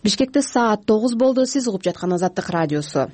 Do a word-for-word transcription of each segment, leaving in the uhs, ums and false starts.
Бишкекте саат тогуз болду. Сиз угуп жаткан Азаттык радиосу.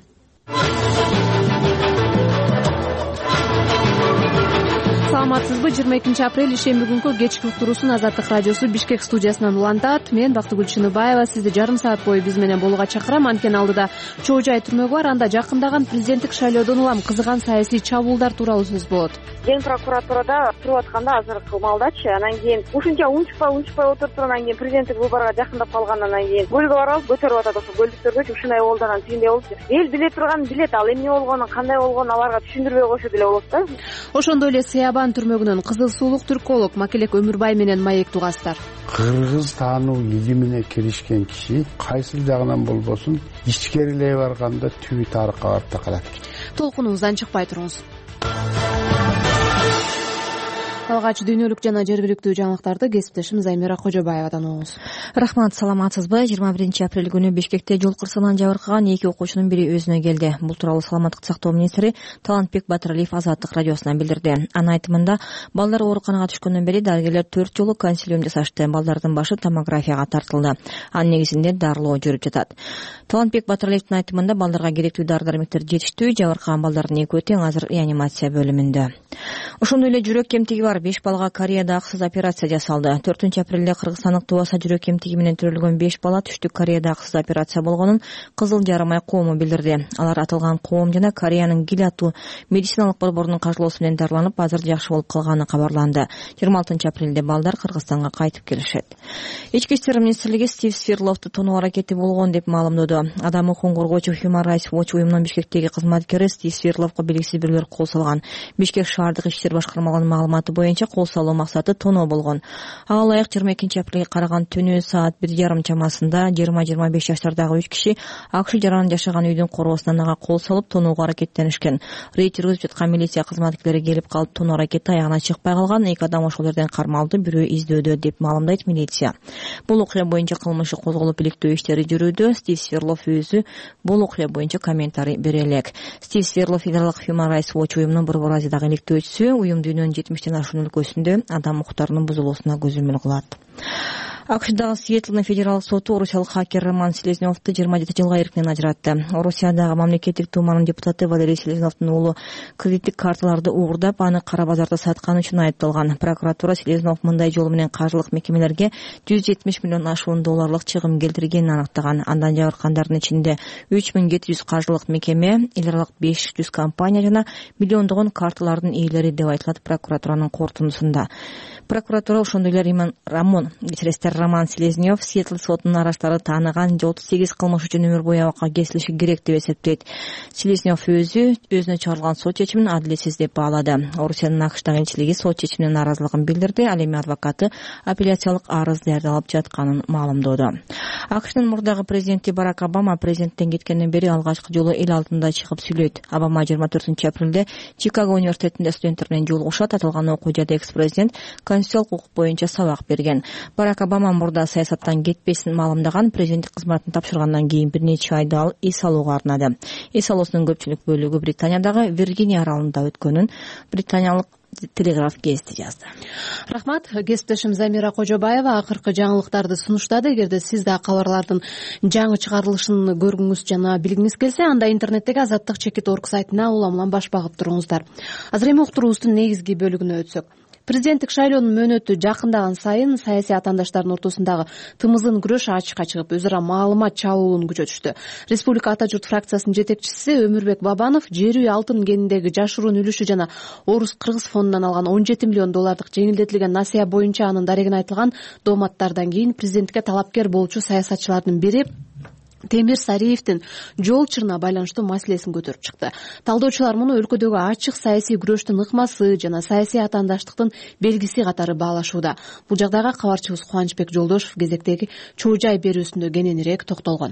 Саламатсызбы? жыйырма экинчи апрель ишемби күнкү кечки уктуруусун Азаттык радиосу Бишкек студиясынан улантат. Мен Бактыгүл Чыныбаева сизди жарым саат бою биз менен болууга чакырам. Анткени алдыда чоо жай түрмөгү бар. Анда жакындаган президенттик шайлоодон улам кызыган саясий чабуулдар тууралуу сөз болот. Ген прокуратурада туруп атканда азыркы маалдачы, анан кийин ушунча унчукпай унчукпай отуруп туруп анан кийин президенттик выборго жакындап калгандан кийин көлгө барабыз, көтөрүп атат. Ошо көлдүктөргөчү ушундай болду, анан тигиндей болду. Эл биле турган билет, ал эмне болгонун, кандай болгонун аларга түшүндүрбөй койсо деле болот да. Ошондой эле Сыябан түрмөгүнөн кызыл суулук түрколог Макелек Өмүрбай менен маек тугастар. Кыргыз таануу илимине киришкен киши кайсыл жагынан болбосун ичкерилей барганда түбү тарыкка барып такалат. Толкунубуздан чыкпай туруңуз. Алгач дүйнөлүк жана жергиликтүү жаңылыктарды кесиптешим Займира Кожобаевадан угуңуз. Рахмат, саламатсызбы? жыйырма биринчи апрель күнү Бишкекте жол кырсыгынан жабыркаган эки окуучунун бири өзүнө келди. Бул тууралуу саламаттык сактоо министри Талантбек Батыралиев Азаттык радиосуна билдирди. Анын айтымында, балдар ооруканага түшкөндөн бери дарыгерлер төрт жолу консилиум жасашты. Балдардын башы томографияга тартылды. Анын негизинде дарылоо жүрүп жатат. Талантбек Батыралиевдин айтымында, балдарга керектүү дары-дармектер жетиштүү, жабыркаган балдардын экөө тең азыр реанимация бөлүмүндө. Ошондой эле жүрөк кемтиги бар беш балага Кореяда акысыз операция жасалды. төртүнчү апрелде кыргызстандык Тубаса жүрөк кемтиги менен төрөлгөн беш бала түштүк Кореяда акысыз операция болгонун Кызыл Жарым коому билдирди. Алар аталган коом жана Кореянын Гил аттуу медициналык борборунун каржылоосу менен дарыланып, азыр жакшы болуп калганы кабарланды. жыйырма алтынчы апрелде балдар Кыргызстанга кайтып келишет. Ички иштер министрлиги Стив Сверловду тоноо аракети болгон деп маалымдоду. Адам укугун коргоочу Human Rights Watch уюмунун Бишкектеги кызматкери Стив Сверловго белгисиз бирлер кол салган. Бишкек шаардык иштер башкармалыгынын маалыматы боюнча кол салуу максаты тоноо болгон. Ага ылайык жыйырма экинчи апрелге караган түнү саат бир жарым чамасында жыйырма жыйырма беш жаштардагы үч киши ак жаран жашаган үйдүн коргоосунан ага кол салып тоноого аракеттенишкен. Рейд жүргүзүп жаткан милиция кызматкерлери келип калып тоноо аракети аягына чыкпай калган. Эки адам ошол жерден кармалды, бирөө издөөдө деп маалымдайт милиция. Бул окуя боюнча кылмыш козголуп иликтөө иштери жүрүүдө. Стив Сверлов өзү бул окуя боюнча комментарий бере элек. Стив Сверлов федералдык Human Rights Watch уюмунун Борбор Азиядагы иликтөөчүсү, уюм дүйнөнүн жетимиштен ашуун өлкөсүндө адам укуктарынын бузулуусуна көзөмөл кылат. АКШдагы Сиэтлдин федералдык соту орусиялык хакер Роман Селезневду жыйырма жети жылга эркинен ажыратты. Орусиядагы мамлекеттик дууманын депутаты Валерий Селезневдун уулу кредиттик карталарды уурдап, аны кара базарда сатканы үчүн айыпталган. Прокуратура Селезнев мындай жол менен каржылык мекемелерге жүз жетимиш миллион ашуун долларлык чыгым келтиргенин аныктаган. Андан жабыркандардын ичинде үч миң жети жүз каржылык мекеме, эл аралык беш жүз компания жана миллиондогон карталардын ээлери деп айтылат прокуратуранын корутундусунда. Прокуратура ошондой эле Рамон Кечиресиздер Роман Селезнев Сиэтл сотунун араштары тааныган отуз сегиз кылмыш үчүн өмүр бою абакка кесилиши керек деп эсептейт. Селезнев өзү өзүнө чыгарылган сот чечимин адилетсиз деп баалады. Орусиянын АКШдагы элчилиги сот чечимине нааразылыгын билдирди. Ал эми адвокаты апелляциялык арыз даярдалып жатканын маалымдоду. АКШнын мурдагы президенти Барак Обама президенттен кеткенден бери алгачкы жолу эл алдында чыгып сүйлөйт. Обама жыйырма төртүнчү апрелде Чикаго университетинде студенттер менен жолугушат. Аталган окуяда экс-президент конституциялык укук боюнча сабак берген. Барак Обама мурда саясаттан кетпесин маалымдаган. Президенттик кызматын тапшыргандан кийин бир нече айды ал эс алууга арнады. Эс алуусунун көпчүлүк бөлүгү Британиядагы Виргиния аралында өткөнүн британиялык Телеграф гезити жазды. Рахмат, кесиптешим Замира Кожобаева акыркы жаңылыктарды сунуштады. Эгерде сиз да кабарлардын жаңы чыгарылышын көргүңүз жана билгиңиз келсе, анда интернеттеги азаттык чекит точка орг сайтына улам улам баш багып туруңуздар. Азыр эми уктуруубуздун негизги бөлүгүнө өтсөк. Президенттик шайлоонун мөөнөтү жакындаган сайын саясий атаандаштардын ортосундагы тымызын күрөш ачыкка чыгып, өзү ара маалымат чабуулун күчөтүштү. Республика Ата журт фракциясынын жетекчиси Өмүрбек Бабанов жер үй алтын кениндеги жашыруун үлүшү жана Орус-Кыргыз фондунан алган он жети миллион доллардык жеңилдетилген насыя боюнча анын дарегине айтылган дооматтардан кийин президенттикке талапкер болчу саясатчылардын бири Темир Сариевдин жол чырына байланыштуу маселесин көтөрүп чыкты. Талдоочулар муну өлкөдөгү ачык саясий күрөштүн ыкмасы жана саясий атаандаштыктын белгиси катары баалашууда. Бул жагдайга кабарчыбыз Кубанычбек Жолдошев кезектеги чоо жай берүүсүндө кененирээк токтолгон.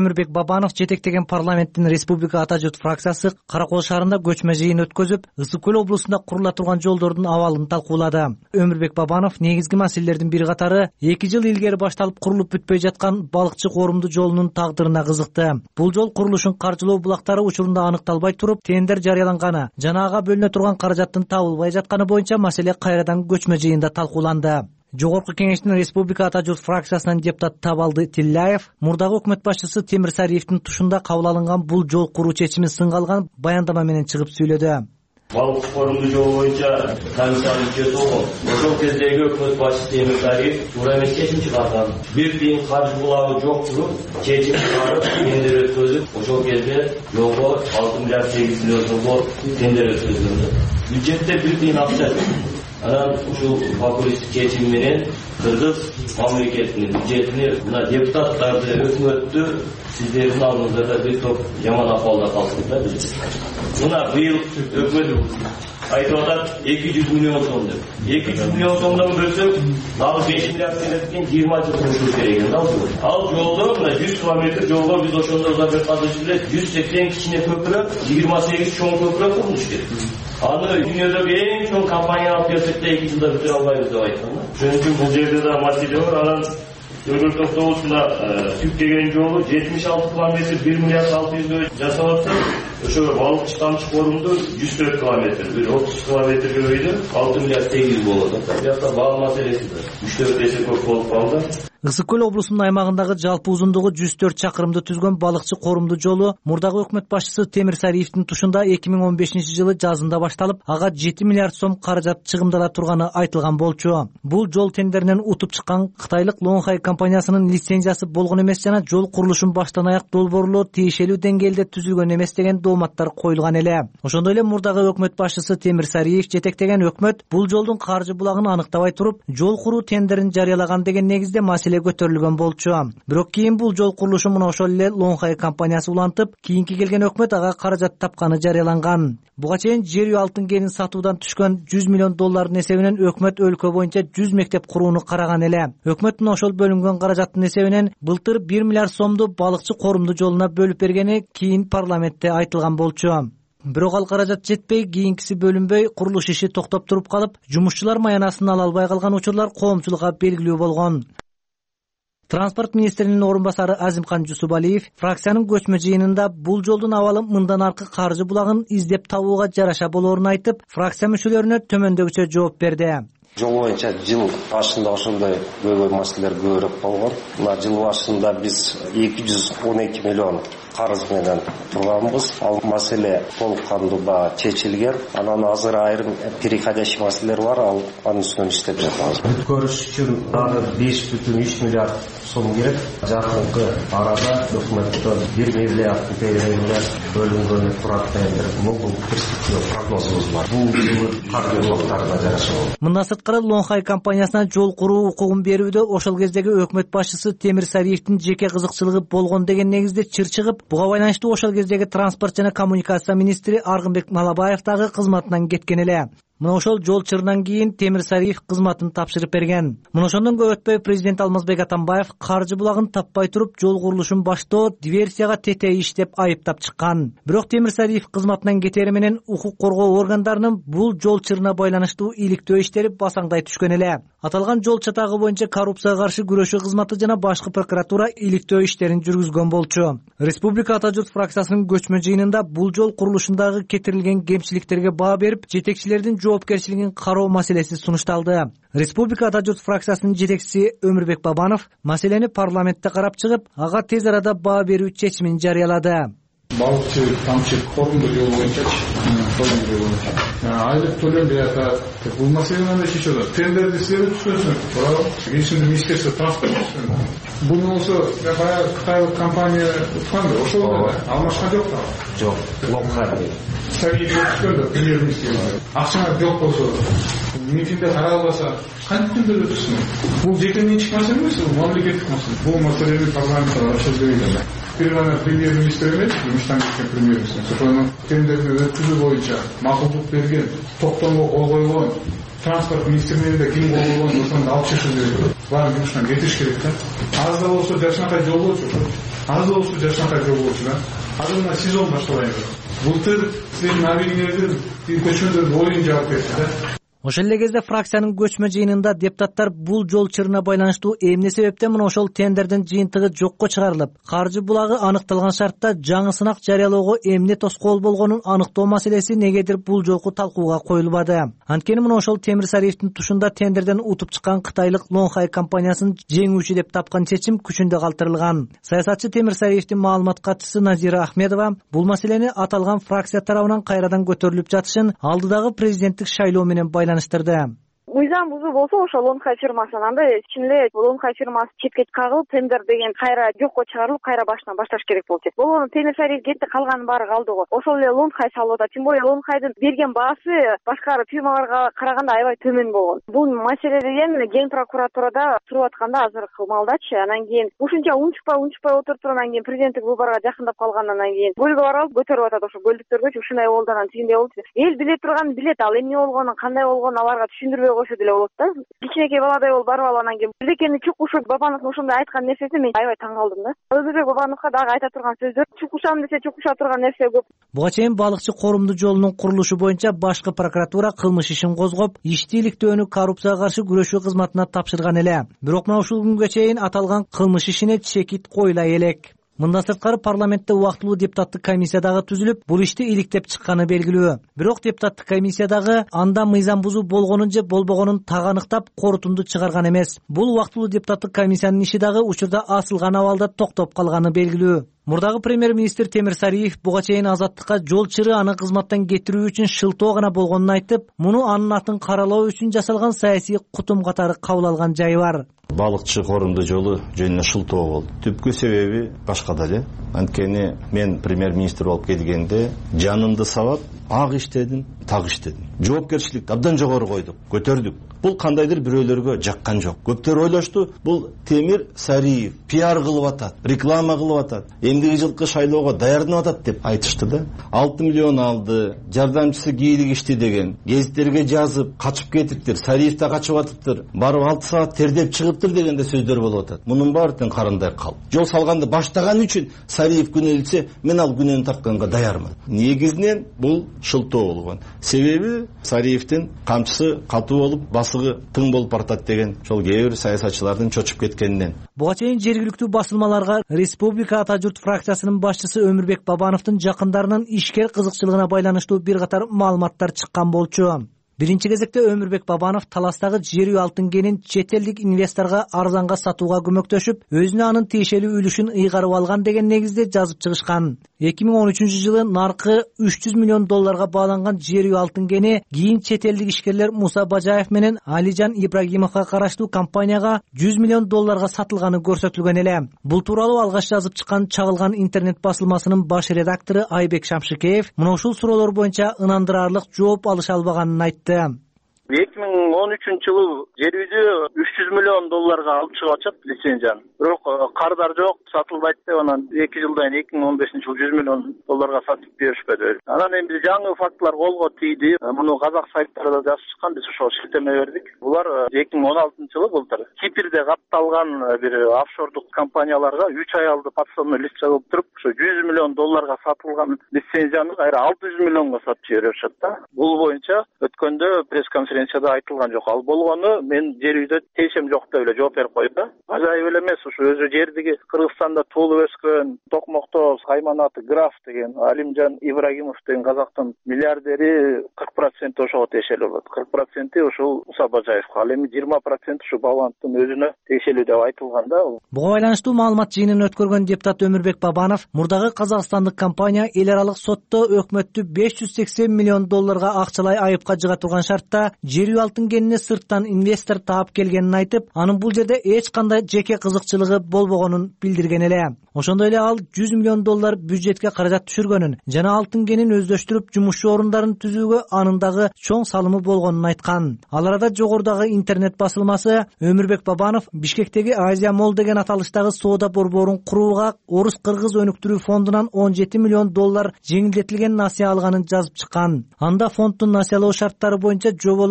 Өмүрбек Бабанов жетектеген парламенттин Республика Ата журт фракциясы Кара Кол шаарында көчмө жыйын өткөзүп, Ысык көл облусунда курула турган жолдордун абалын талкуулады. Өмүрбек Бабанов негизги маселелердин бири катары эки жыл илгери башталып курулуп бүтпөй жаткан балыкчы корумду жолунун тагдырына кызыкты. Бул жол курулушун каржылоо булактары учурунда аныкталбай туруп, тендер жарыяланганы жана ага бөлүнө турган каражаттын табылбай жатканы боюнча маселе кайрадан көчмө жыйында талкууланды. Жогорку кеңештин Республика Ата журт фракциясынан депутат Табалды Тилляев мурдагы өкмөт башчысы Темир Сариевдин тушунда кабыл алынган бул жол куруу чечими сынга алган баяндама менен чыгып сүйлөдү. Балык корумду жол боюнча комиссиянын мүчөсү болгон. Ошол кездеги өкмөт башчысы Темир Сариев туура эмес чечим чыгарган. Бир тыйын каржы булагы жок туруп, чечим чыгарып, тендер өткөзүп, ошол кезде жолго алты миллиард сегиз миллион сомго тендер өткөзүлдү. Бюджетте бир тыйын акча. Анан ушул популисттик чечим менен Кыргыз мамлекетинин бюджетини мына депутаттарды, өкмөттү сиздердин алдыңызда бир топ жаман акыбалда калдырды да биз. Мына быйыл өкмөт айтып атат эки жүз миллион сом деп. эки жүз миллион сомдон бөлсөк, дагы беш миллиард теңгеден жыйырма жыл курушубуз керек экен да ошол. Ал жолдо мына жүз километр жолго биз ошондо да бир казып эле жүз сексен кичине көпүрө, жыйырма сегиз чоң көпүрө курулуш керек. Аны дүйнөдөгү эң чоң компания алып келсек да эки жылда бүтүрө албайбыз деп айткан да. Ошон үчүн бул жерде да маселе бар. Анан Өбөл Токтогулда сүт деген жолу жетимиш алты километр бир миллиард алты жүзгө жасап атсак, ошо балыкчы тамчы корумду жүз төрт километр, бир отуз километрге көбөйдү, алты миллиард сегиз жүз болот. Бияка баа маселеси бар. үч төрт эсе көп болуп калды. Ысык көл облусунун аймагындагы жалпы узундугу жүз төрт чакырымды түзгөн балыкчы корумду жолу мурдагы өкмөт башчысы Темир Сариевдин тушунда эки миң он бешинчи жылы жазында башталып, ага жети миллиард сом каражат чыгымдала турганы айтылган болчу. Бул жол тендеринен утуп чыккан кытайлык Лонхай компаниясынын лицензиясы болгон эмес жана жол курулушун баштан аяк долбоорлоо тиешелүү деңгээлде түзүлгөн эмес деген дооматтар коюлган эле. Ошондой эле мурдагы өкмөт башчысы Темир Сариев жетектеген өкмөт бул жолдун каржы булагын аныктабай туруп, жол куруу тендерин жарыялаган деген негизде маселе көтөрүлгөн болчу. Бирок кийин бул жол курулушу мына ошол эле Лонхай компаниясы улантып, кийинки келген өкмөт ага каражат тапканы жарыяланган. Буга чейин жер үй алтын кенин сатуудан түшкөн жүз миллион доллардын эсебинен өкмөт өлкө боюнча жүз мектеп курууну караган эле. Өкмөт мына ошол бөлүнгөн каражаттын эсебинен былтыр бир миллиард сомду балыкчы корумду жолуна бөлүп бергени кийин парламентте айтылган болчу. Бирок ал каражат жетпей, кийинкиси бөлүнбөй, курулуш иши токтоп туруп калып, жумушчулар маянасын ала албай калган учурлар коомчулукка белгилүү болгон. Транспорт министринин орун басары Азимкан Жусубалиев фракциянын көчмө жыйынында бул жолдун абалы мындан аркы каржы булагын издеп табууга жараша болоорун айтып, фракция мүчөлөрүнө төмөндөгүчө жооп берди. Жол боюнча жыл башында ошондой көйгөй маселелер көбүрөөк болгон. Мына жыл башында биз эки жүз он эки миллион карыз менен турганбыз. Ал маселе толук кандуу чечилген. Анан азыр айрым переходящий маселелер бар, ал анын үстүнөн иштеп жатабыз. Бүткөрүш үчүн дагы беш бүтүн үч миллиард сом керек. Жакынкы арада өкмөттөн бир миллиард теңге бөлүнгөнү турат тендер. Бул перспектива прогнозубуз бар. Бул жылы каржы булактарына жараша болот. Мындан сырткары Лонхай компаниясына жол куруу укугун берүүдө ошол кездеги өкмөт башчысы Темир Сариевдин жеке кызыкчылыгы болгон деген негизде чыр чыгып, буга байланыштуу ошол кездеги транспорт жана коммуникация министри Аргынбек Малабаев дагы кызматынан кеткен эле. Мына ошол жол чырынан кийин Темир Сариев кызматын тапшырып берген. Мына ошондон көп өтпөй президент Алмазбек Атамбаев каржы булагын таппай туруп жол курулушун баштоо диверсияга тетей иш деп айыптап чыккан. Бирок Темир Сариев кызматынан кетери менен укук коргоо органдарынын бул жол чырына байланыштуу иликтөө иштери басаңдай түшкөн эле. Аталган жол чатагы боюнча коррупцияга каршы күрөшүү кызматы жана башкы прокуратура иликтөө иштерин жүргүзгөн болчу. Республика Ата журт фракциясынын көчмө жыйынында бул жол курулушундагы кетирилген кемчиликтерге баа берип, жетекчилердин жоопкерчилигин кароо маселеси сунушталды. Республика Ата журт фракциясынын жетекчиси Өмүрбек Бабанов маселени парламентте карап чыгып, ага тез арада баа берүү чечимин жарыялады. Балыкчы тамчы корумду жол боюнча айлык төлөм бияка бул маселени чечет. Тендерди силер түшүнөсүңөр. Туурабы? Кийинчи министерство транспорт. Буну болсо баягы кытайлык компания уткан да, ошол алмашкан жок да. Жок. Лонхай. Сабий түшкөндө премьер-министр. Акчаңар жок болсо, митингде каралбаса, кантип төлөп өтөсүң? Бул жеке менчик маселе эмес, бул мамлекеттик маселе. Бул маселени парламентте чечилген. Бир гана премьер-министр эмес, жумуштан кеткен премьер-министр. Ошонун тендерди өткүзүү боюнча макулдук берген, токтомго кол койгон транспорт министрлигинин да ким болгон ошону алып чыгыш керек. Баарын жумушунан кетириш керек да. Аз да болсо жашынакай жол болчу. Аз да болсо жашынакай жол болчу да. Азыр мына сезон башталайбы. Былтыр силердин абийиңердин көчмөдөрдүн оюн жаап кетти да. Ошол эле кезде фракциянын көчмө жыйынында депутаттар бул жол чырына байланыштуу эмне себептен мына ошол тендердин жыйынтыгы жокко чыгарылып, каржы булагы аныкталган шартта жаңы сынак жарыялоого эмне тоскоол болгонун аныктоо маселеси негедир бул жолку талкууга коюлбады. Анткени мына ошол Темир Сариевдин тушунда тендерден утуп чыккан кытайлык Longhai компаниясын жеңүүчү деп тапкан чечим күчүндө калтырылган. Саясатчы Темир Сариевдин маалымат катчысы Назира Ахмедова бул маселени аталган фракция тарабынан кайрадан көтөрүлүп жатышын алдыдагы президенттик шайлоо менен байланыштырды. Мыйзам бузуу болсо ошол Longhai фирмасынан андай чын эле Longhai фирмасы четке кагылып, тендер деген кайра жокко чыгарылып, кайра башынан башташ керек болчу. Болгону Темир Сариев кетти, калганын баары калды го. Ошол эле Longhai салып атат. Тем более Longhai'дын берген баасы башка фирмаларга караганда аябай төмөн болгон. Бул маселе деген Ген прокуратурада туруп атканда азыркы маалдачы. Анан кийин ушунча унчукпай унчукпай отуруп туруп, анан кийин президенттик выборго жакындап калгандан кийин көлгө барып көтөрүп атат. Ошо көлдүктөргөчү ушундай болду, анан тигиндей болду. Эл биле турган билет, ал эмне болгонун, кандай болгонун аларга түшүндүрбөй койсо деле болот да. Кичинекей баладай болуп барып алып анан кийин бирдекени чукушуп Бабановдун ошондой айткан нерсесине мен аябай таң калдым да. Өзбек Бабановго дагы айта турган сөздөр чукушам десе чукуша турган нерсе көп. Буга чейин балыкчы коомдуу жолунун курулушу боюнча башкы прокуратура кылмыш ишин козгоп, ишти иликтөөнү коррупцияга каршы күрөшүү кызматына тапшырган эле. Бирок мына ушул күнгө чейин аталган кылмыш ишине чекит коюла элек. Мындан сырткары парламентте убактылуу депутаттык комиссия дагы түзүлүп, бул ишти иликтеп чыкканы белгилүү. Бирок депутаттык комиссиядагы анда мыйзам бузуу болгонун же болбогонун так аныктап, корутунду чыгарган эмес. Бул убактылуу депутаттык комиссиянын иши дагы учурда асылган абалда токтоп калганы белгилүү. Мурдагы премьер-министр Темир Сариев буга чейин азаттыкка жол чыры аны кызматтан кетирүү үчүн шылтоо гана болгонун айтып, муну анын атын каралоо үчүн жасалган саясий кутум катары кабыл алган жайы бар. Балыкчы коомдуу жолу жөнүнө шылтоо болду. Түпкү себеби башкада эле. Анткени мен премьер-министр болуп келгенде жанымды сабап, ак иштедим, так иштедим. Жоопкерчиликти абдан жогору койдук, көтөрдүк. Бул кандайдыр бирөөлөргө жаккан жок. Көптөр ойлошту, бул Темир Сариев пиар кылып атат, реклама кылып атат, эмдиги жылкы шайлоого даярданып атат деп айтышты да. алты миллион алды, жардамчысы кийилик ишти деген. Гезиттерге жазып, качып кетиптир, Сариев да качып атыптыр. Барып алты саат тердеп чыгыптыр дегенде сөздөр болуп атат. Мунун баары тең карындай калды. Жол салганды баштаган үчүн Сариев күнөөлүнсө, мен ал күнөөнү тартканга даярмын. Негизинен бул шылтоо болгон. Себеби Сариевдин камчысы катуу болуп, басыгы тың болуп бартат деген ошол кээ бир саясатчылардын чочуп кеткенинен. Буга чейин жергиликтүү басылмаларга Республика Ата журт фракциясынын башчысы Өмүрбек Бабановдун жакындарынын ишкер кызыкчылыгына байланыштуу бир катар маалыматтар чыккан болчу. Биринчи кезекте Өмүрбек Бабанов таластагы жер үй алтын кенин чет элдик инвесторго арзанга сатууга көмөктөшүп, өзүнө анын тиешелүү үлүшүн ыйгарып алган деген негизде жазып чыгышкан. эки миң он үчүнчү жылы наркы үч жүз миллион долларга бааланган жер үй алтын кени кийин чет элдик ишкерлер Муса Бажаев менен Алижан Ибрагимовго караштуу компанияга жүз миллион долларга сатылганы көрсөтүлгөн эле. Бул тууралуу алгач жазып чыккан Чагылган интернет басылмасынын баш редактору Айбек Шамшыкеев мына ушул суроолор боюнча ынандырарлык жооп алыша албаганын айтты. эки миң он үчүнчү жылы жер үйдү үч жүз миллион долларга алып чыгып атышат лицензияны. Бирок кардар жок, сатылбайт деп анан эки жылдан кийин эки миң он бешинчи жылы жүз миллион долларга сатып беришпеди. Анан эми жаңы фактылар колго тийди. Муну казак сайттарда жазып чыккан, биз ошол шилтеме бердик. Булар эки миң он алтынчы жылы былтыр Кипрде катталган бир офшордук компанияларга үч аялды подсобный лист жазып туруп, ошо жүз миллион долларга сатылган лицензияны кайра алты жүз миллионго сатып жиберишет да. Бул боюнча өткөндө пресс-конференцияда айтылган жок. Ал болгону мен жер үйдө тиешем жок деп эле жооп берип койду да. Ажайып эле эмес, ушу өзү жердиги Кыргызстанда туулуп өскөн Токмокто Кайманаты граф деген Алимжан Ибрагимов деген казактын миллиардери кырк проценти ошого тиешелүү болот. кырк проценти ушул Муса Бажаевга, ал эми жыйырма проценти ушу Бабановдун өзүнө тиешелүү деп айтылган да. Буга байланыштуу маалымат жыйынын өткөргөн депутат Өмүрбек Бабанов мурдагы казакстандык компания эл аралык сотто өкмөттү беш жүз сексен миллион долларга акчалай айыпка жыга турган шартта жер үй алтын кенине сырттан инвестор таап келгенин айтып, анын бул жерде эч кандай жеке кызыкчылыгы болбогонун билдирген эле. Ошондой эле ал жүз миллион доллар бюджетке каражат түшүргөнүн жана алтын кенин өздөштүрүп жумушчу орундарын түзүүгө анын дагы чоң салымы болгонун айткан. Ал арада жогорудагы интернет басылмасы Өмүрбек Бабанов Бишкектеги Азия Молл деген аталыштагы соода борборун курууга Орус-Кыргыз өнүктүрүү фондунан он жети миллион доллар жеңилдетилген насыя алганын жазып чыккан. Анда фонддун насыялоо шарттары боюнча жоболор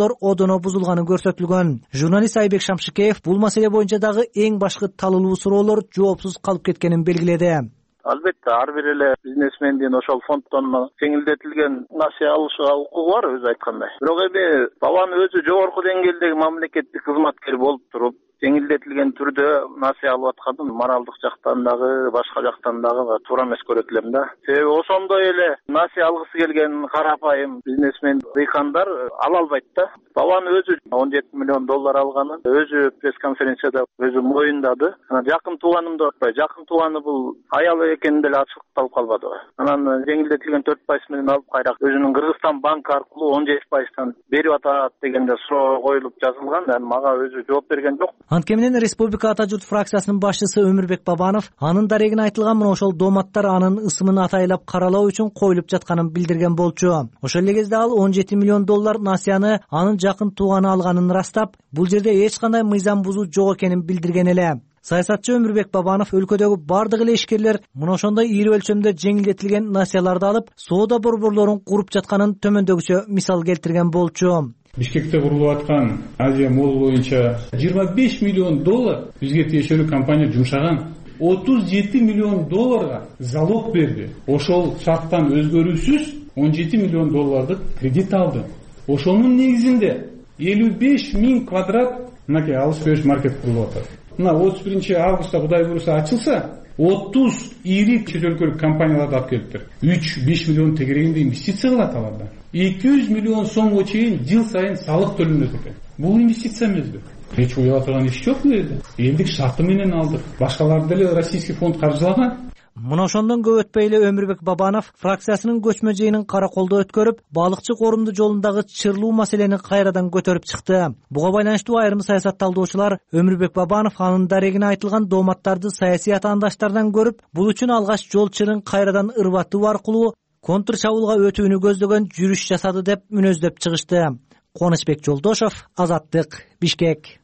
эрежелер одоно бузулганы көрсөтүлгөн. Журналист Айбек Шамшыкеев бул маселе боюнча дагы эң башкы талуулуу суроолор жоопсуз калып кеткенин белгиледи. Албетте ар бир эле бизнесмендин ошол фонддон жеңилдетилген насыя алышына укугу бар өзү айткандай. Бирок эми бабанын өзү жогорку деңгээлдеги мамлекеттик кызматкер болуп туруп жеңилдетилген түрдө насыя алып атканын моралдык жактан дагы башка жактан дагы туура эмес көрөт элем да. Себеби ошондой эле насыя алгысы келген карапайым бизнесмен дыйкандар ала албайт да. Бабанын өзү он жети миллион доллар алганын өзү пресс-конференцияда өзү моюндады. Анан жакын тууганым деп атпайбы, жакын тууганы бул аялы экени деле ачыкталып калбадыбы. Анан жеңилдетилген төрт пайыз менен алып кайра өзүнүн Кыргызстан банкы аркылуу он жети пайыздан берип атат дегенде суроо коюлуп жазылган. Анан мага өзү жооп берген жок. Анткени менен Республика Ата журт фракциясынын башчысы Өмүрбек Бабанов анын дарегине айтылган мына ошол дооматтар анын ысымын атайлап каралоо үчүн коюлуп жатканын билдирген болчу. Ошол эле кезде ал он жети миллион доллар насыяны анын жакын тууганы алганын ырастап, бул жерде эч кандай мыйзам бузуу жок экенин билдирген эле. Саясатчы Өмүрбек Бабанов өлкөдөгү бардык эле ишкерлер мына ошондой ири өлчөмдө жеңилдетилген насыяларды алып, соода борборлорун куруп жатканын төмөндөгүчө мисал келтирген болчу. Бишкекте курулуп аткан Азия Мол боюнча жыйырма беш миллион доллар бизге тиешелүү компания жумшаган. отуз жети миллион долларга залог берди. Ошол шарттан өзгөрүүсүз он жети миллион доллардык кредит алды. Ошонун негизинде элүү беш миң квадрат мынакей алыш бериш маркет курулуп атат. Мына отуз биринчи августта Кудай буюрса ачылса, отуз ири чет өлкөлүк компанияларды алып келиптир. үч беш миллион тегерегинде инвестиция кылат аларда. эки жүз миллион сомго чейин жыл сайын салык төлөнөт экен. Бул инвестиция эмеспи? Эч уяла турган иш жок бул жерде. Элдик шарты менен алдык. Башкаларды деле российский фонд каржылаган. Мына ошондон көп өтпөй эле Өмүрбек Бабанов фракциясынын көчмө жыйынын караколдо өткөрүп, балыкчы корумду жолундагы чырлуу маселени кайрадан көтөрүп чыкты. Буга байланыштуу айрым саясатталдоочулар Өмүрбек Бабанов анын дарегине айтылган дооматтарды саясий атаандаштардан көрүп, бул үчүн алгач жол чырын кайрадан ырбатуу аркылуу контр чабуулга өтүүнү көздөгөн жүрүш жасады деп мүнөздөп чыгышты. Кубанычбек Жолдошов, Азаттык, Бишкек.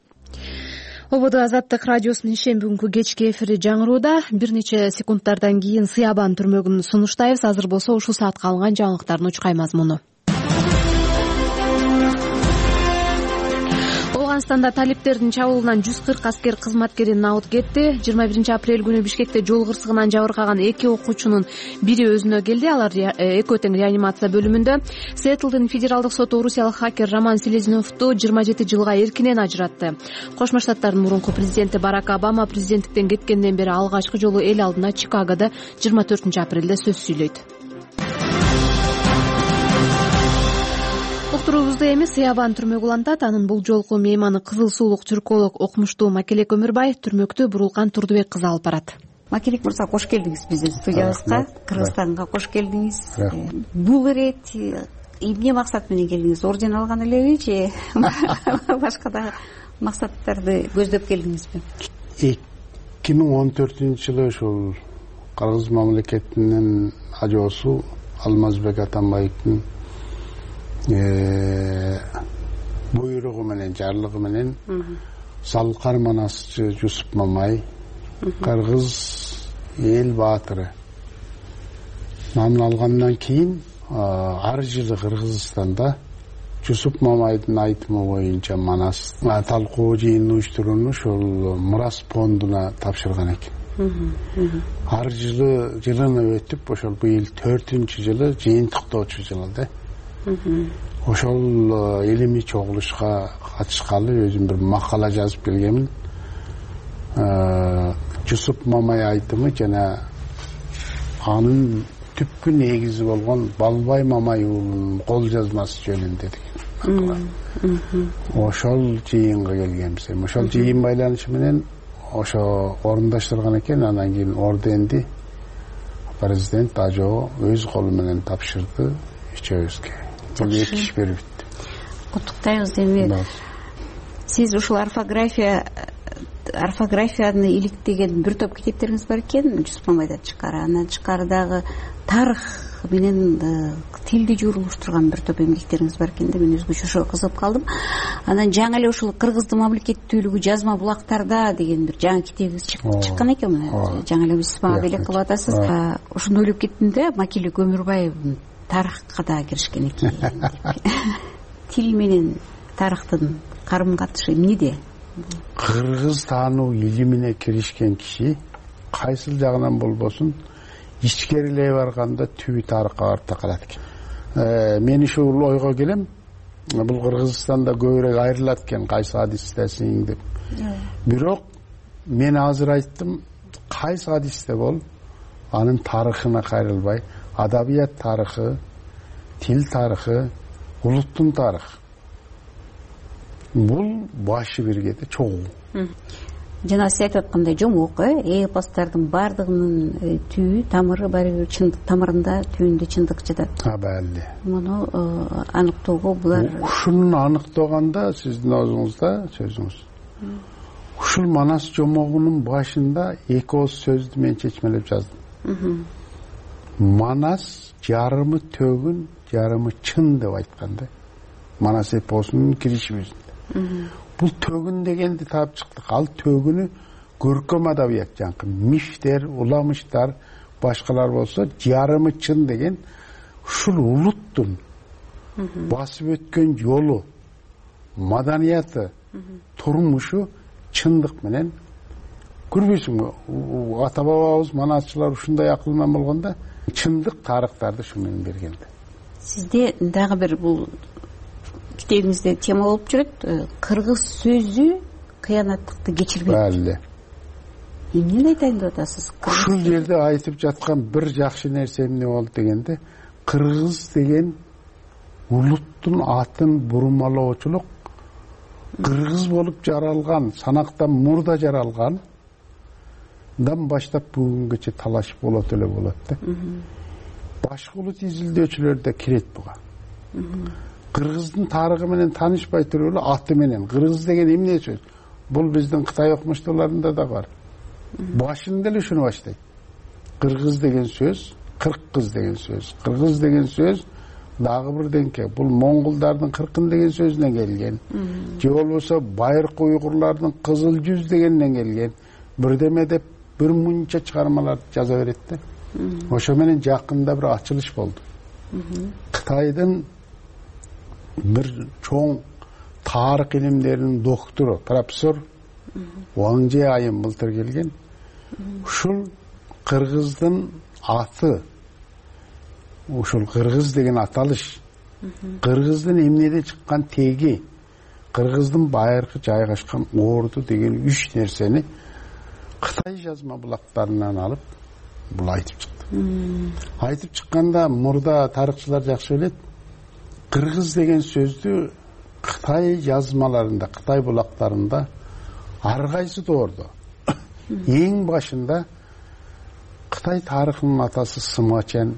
Ободо Азаттык радиосунун ишемби күнкү кечки эфири жаңырууда. Бир нече секундтардан кийин Сыябан түрмөгүн сунуштайбыз. Азыр болсо ушул саатка алынган жаңылыктардын учкай мазмуну. Афганистанда талиптердин чабуулунан жүз кырк аскер кызматкери набыт кетти. жыйырма биринчи апрель күнү Бишкекте жол кырсыгынан жабыркаган эки окуучунун бири өзүнө келди. Алар экөө тең реанимация бөлүмүндө. Сиэтлдин федералдык соту орусиялык хакер Роман Селезиновду жыйырма жети жылга эркинен ажыратты. Кошмо Штаттардын мурунку президенти Барак Обама президенттиктен кеткенден бери алгачкы жолу эл алдына Чикагода жыйырма төртүнчү апрелде сөз сүйлөйт. Уктуруубузду эми Сыябан түрмөгү улантат. Анын бул жолку мейманы кызыл суулук түрколог окумуштуу Макелек Өмүрбай, түрмөктү Бурулкан Турдубек кызы алып барат. Макелек мырза, кош келдиңиз биздин студиябызга, Кыргызстанга кош келдиңиз. Бул ирет эмне максат менен келдиңиз? Орден алган элеби же башка да максаттарды көздөп келдиңизби? эки миң он төртүнчү жылы ушул Кыргыз мамлекетинин ажоосу Алмазбек Атамбаевдин буйругу менен, жарлыгы менен Салкар манасчы Жусуп Мамай, Кыргыз эл баатыры намын алгандан кийин ар жылы Кыргызстанда Жусуп Мамайдын айтымы боюнча Манас талкуу жыйынын уюштурууну ошол Мурас фондуна тапшырган экен. Ар жылы жылын өтүп, ошол быйыл төртүнчү жылы жыйынтыктоочу жылы да. Ошол илимий чогулушка катышкалы өзүм бир макала жазып келгенмин. Жусуп Мамай айтымы жана анын түпкү негизи болгон Балбай Мамай уулунун кол жазмасы жөнүндө деген. Ошол жыйынга келгенбиз. Ошол жыйын байланышы менен ошо орундаштырган экен. Андан кийин орденди президент Ажоо өз колу менен тапшырды үчөөбүзгө. Бул эки иш берип бүтү. Куттуктайбыз. Эми сиз ушул орфография орфографияны иликтеген бир топ китептериңиз бар экен, Жусуп Мамайдан тышкары. Андан тышкары дагы тарых менен тилди журулуштурган бир топ эмгектериңиз бар экен да, мен өзгөчө ошо кызыгып калдым. Анан жаңы эле ушул Кыргыздын мамлекеттүүлүгү жазма булактарда деген бир жаңы китебиңиз чыккан экен. Жаңы эле сиз мага белек кылып атасыз. Ошондо ойлоп кеттим да, Макелек Өмүрбаев тарыхка да киришкен экен. тил менен тарыхтын карым катышы эмнеде? Кыргыз таануу илимине киришкен киши кайсыл жагынан болбосун ичкерилей барганда түбү тарыхка барып такалат экен. Мен ушул ойго келем. Бул Кыргызстанда көбүрөөк айрылат экен, кайсы адистесиң деп. Бирок мен азыр айттым, кайсы адисте бол, анын тарыхына кайрылбай, адабият тарыхы, тил тарыхы, улуттун тарыхы. Бул башы биргеде чогуу. Жана сиз айтып аткандай жомок, эпостардын бардыгынын түбү, тамыры баары бир чындык тамырында, түбүндө чындык жатат. Ha belli. Муну аныктоого булар. Ушуну аныктаганда сиздин өзүңүздө сөзүңүз. Ушул Манас жомогунун башында эки ооз сөздү мен чечмелеп жаздым. Манас жарымы төгүн, жарымы чын деп айтканда. Манас эпосунун киришибизде. Бул төгүн дегенди таап чыктык. Ал төгүнү көркөм адабият жанкы мифтер, уламыштар, башкалар болсо, жарымы чын деген ушул улуттун басып өткөн жолу, маданияты, турмушу чындык менен көрбөйсүңбү? Ата бабабыз манасчылар ушундай акылман болгондо чындык тарыхтарды ушу менен бергенди. Сизде дагы бир бул китебиңизде тема болуп жүрөт. Кыргыз сөзү кыянаттыкты кечирбейт. Белли. Эмнени айтайын деп атасыз? Ушул жерде айтып жаткан бир жакшы нерсе эмне болду дегенде, кыргыз деген улуттун атын бурмалоочулук кыргыз болуп жаралган, санактан мурда жаралган дан баштап бүгүнгөчө талаш болот эле болот да. Башка улут изилдөөчүлөр да кирет буга. Кыргыздын тарыхы менен таанышпай туруп эле аты менен кыргыз деген эмне сөз? Бул биздин Кытай окумуштууларында да бар. Башында эле ушуну баштайт. Кыргыз деген сөз, кыркыз деген сөз. Кыргыз деген сөз дагы бир деңке. Бул монголдардын кыркын деген сөзүнөн келген. Же болбосо байыркы уйгурлардын кызыл жүз дегенден келген. Бирдеме деп бир мынча чыгармаларды жаза берет да. Ошо менен жакында бир ачылыш болду. Кытайдын бир чоң тарых илимдеринин доктору, профессор Ван Же айым былтыр келген. Ушул кыргыздын аты, ушул кыргыз деген аталыш, кыргыздын эмнеде чыккан теги, кыргыздын байыркы жайгашкан орду деген үч нерсени Кытай жазма булактарынан алып бул айтып чыкты. Айтып чыкканда мурда тарыхчылар жакшы билет. Кыргыз деген сөздү Кытай жазмаларында, Кытай булактарында ар кайсы доордо эң башында Кытай тарыхынын атасы Сымачен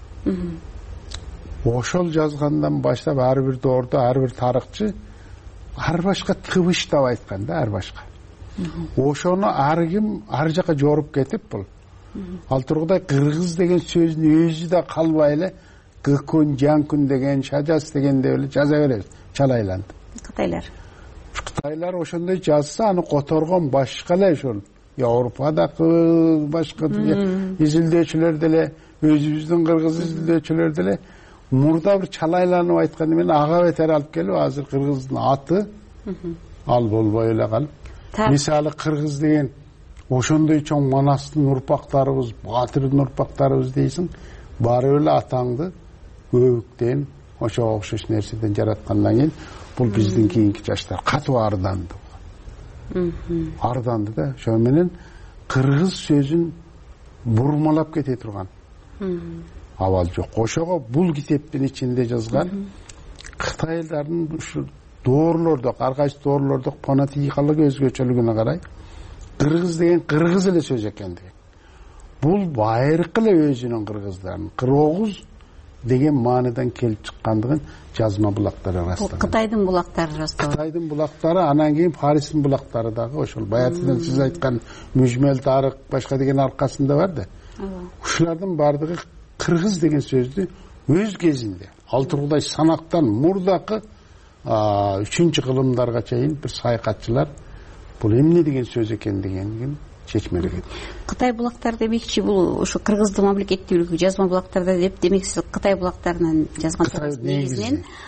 ошол жазгандан баштап ар бир доордо ар бир тарыхчы ар башка тыбыштап айткан да, ар башка. Ошону ар ким ар жака жоруп кетип бул. Ал тургудай кыргыз деген сөздүн өзү да калбай эле Гыкун, Жанкун деген, Шажас деген деп эле жаза беребиз. Чалайланды. Кытайлар. Кытайлар ошондой жазса, аны которгон башка эле ошол. Европадагы башка изилдөөчүлөр деле, өзүбүздүн кыргыз изилдөөчүлөр деле мурда бир чалайланып айтканы менен ага бетер алып келип, азыр кыргыздын аты ал болбой эле калып. Мисалы кыргыз деген ошондой чоң Манастын урпактарыбыз, Батырдын урпактарыбыз дейсиң, баары эле атаңды көбүктен, ошого окшош нерседен жараткандан кийин бул биздин кийинки жаштар катуу арданды. Арданды да, ошо менен кыргыз сөзүн бурмалап кете турган абал жок. Ошого бул китептин ичинде жазган Кытайлардын ушу доорлордо, ар кайсы доорлордо фонетикалык өзгөчөлүгүнө карай кыргыз деген кыргыз эле сөз экендиги. Бул байыркы эле өзүнүн кыргыздарын кыргыз деген маанидан келип чыккандыгын жазма булактары ырастаган. Кытайдын булактары ырастаган. Кытайдын булактары, анан кийин Паристин булактары дагы ошол баягыдан сиз айткан мүжмел тарых башка деген аркасында бар да. Ушулардын бардыгы кыргыз деген сөздү өз кезинде ал тургудай санактан мурдакы үчүнчү кылымдарга чейин бир саякатчылар бул эмне деген сөз экендигин чечмелеген. Кытай булактары демекчи бул ошо кыргыздын мамлекеттүүлүгү жазма булактарда деп демексиз Кытай булактарынан жазгансыз негизинен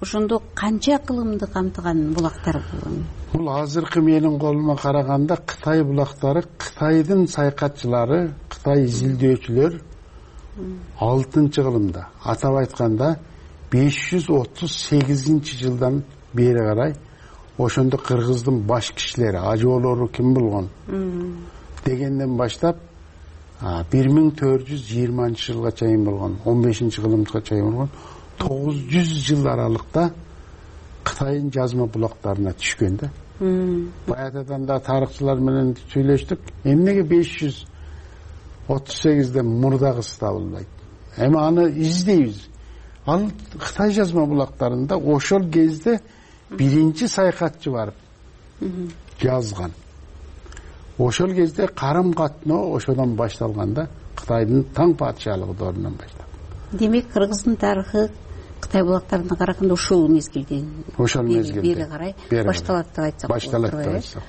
ошондо канча кылымды камтыган булактар бул? Бул азыркы менин колума караганда Кытай булактары, Кытайдын саякатчылары, Кытай изилдөөчүлөр алтынчы кылымда, атап айтканда беш жүз отуз сегизинчи жылдан бери карай ошондо кыргыздын баш кишилери, ажоолору ким болгон дегенден баштап бир миң төрт жүз жыйырманчы жылга чейин болгон, он бешинчи кылымга чейин болгон тогуз жүз жыл аралыкта Кытайдын жазма булактарына түшкөн да. Баятадан да тарыхчылар менен сүйлөштүк. Эмнеге беш жүз отуз сегизден мурдагысы табылбайт? Эми аны издейбиз. Ал Кытай жазма булактарында ошол кезде биринчи саякатчы барып жазган. Ошол кезде карым катноо ошодон башталганда Кытайдын таң падышалыгы дорунан башталды. Демек, кыргыздын тарыхы Кытай булактарына караганда ошол мезгилден, ошол мезгилде бери карай башталат деп айтсак болот. Башталат деп айтсак.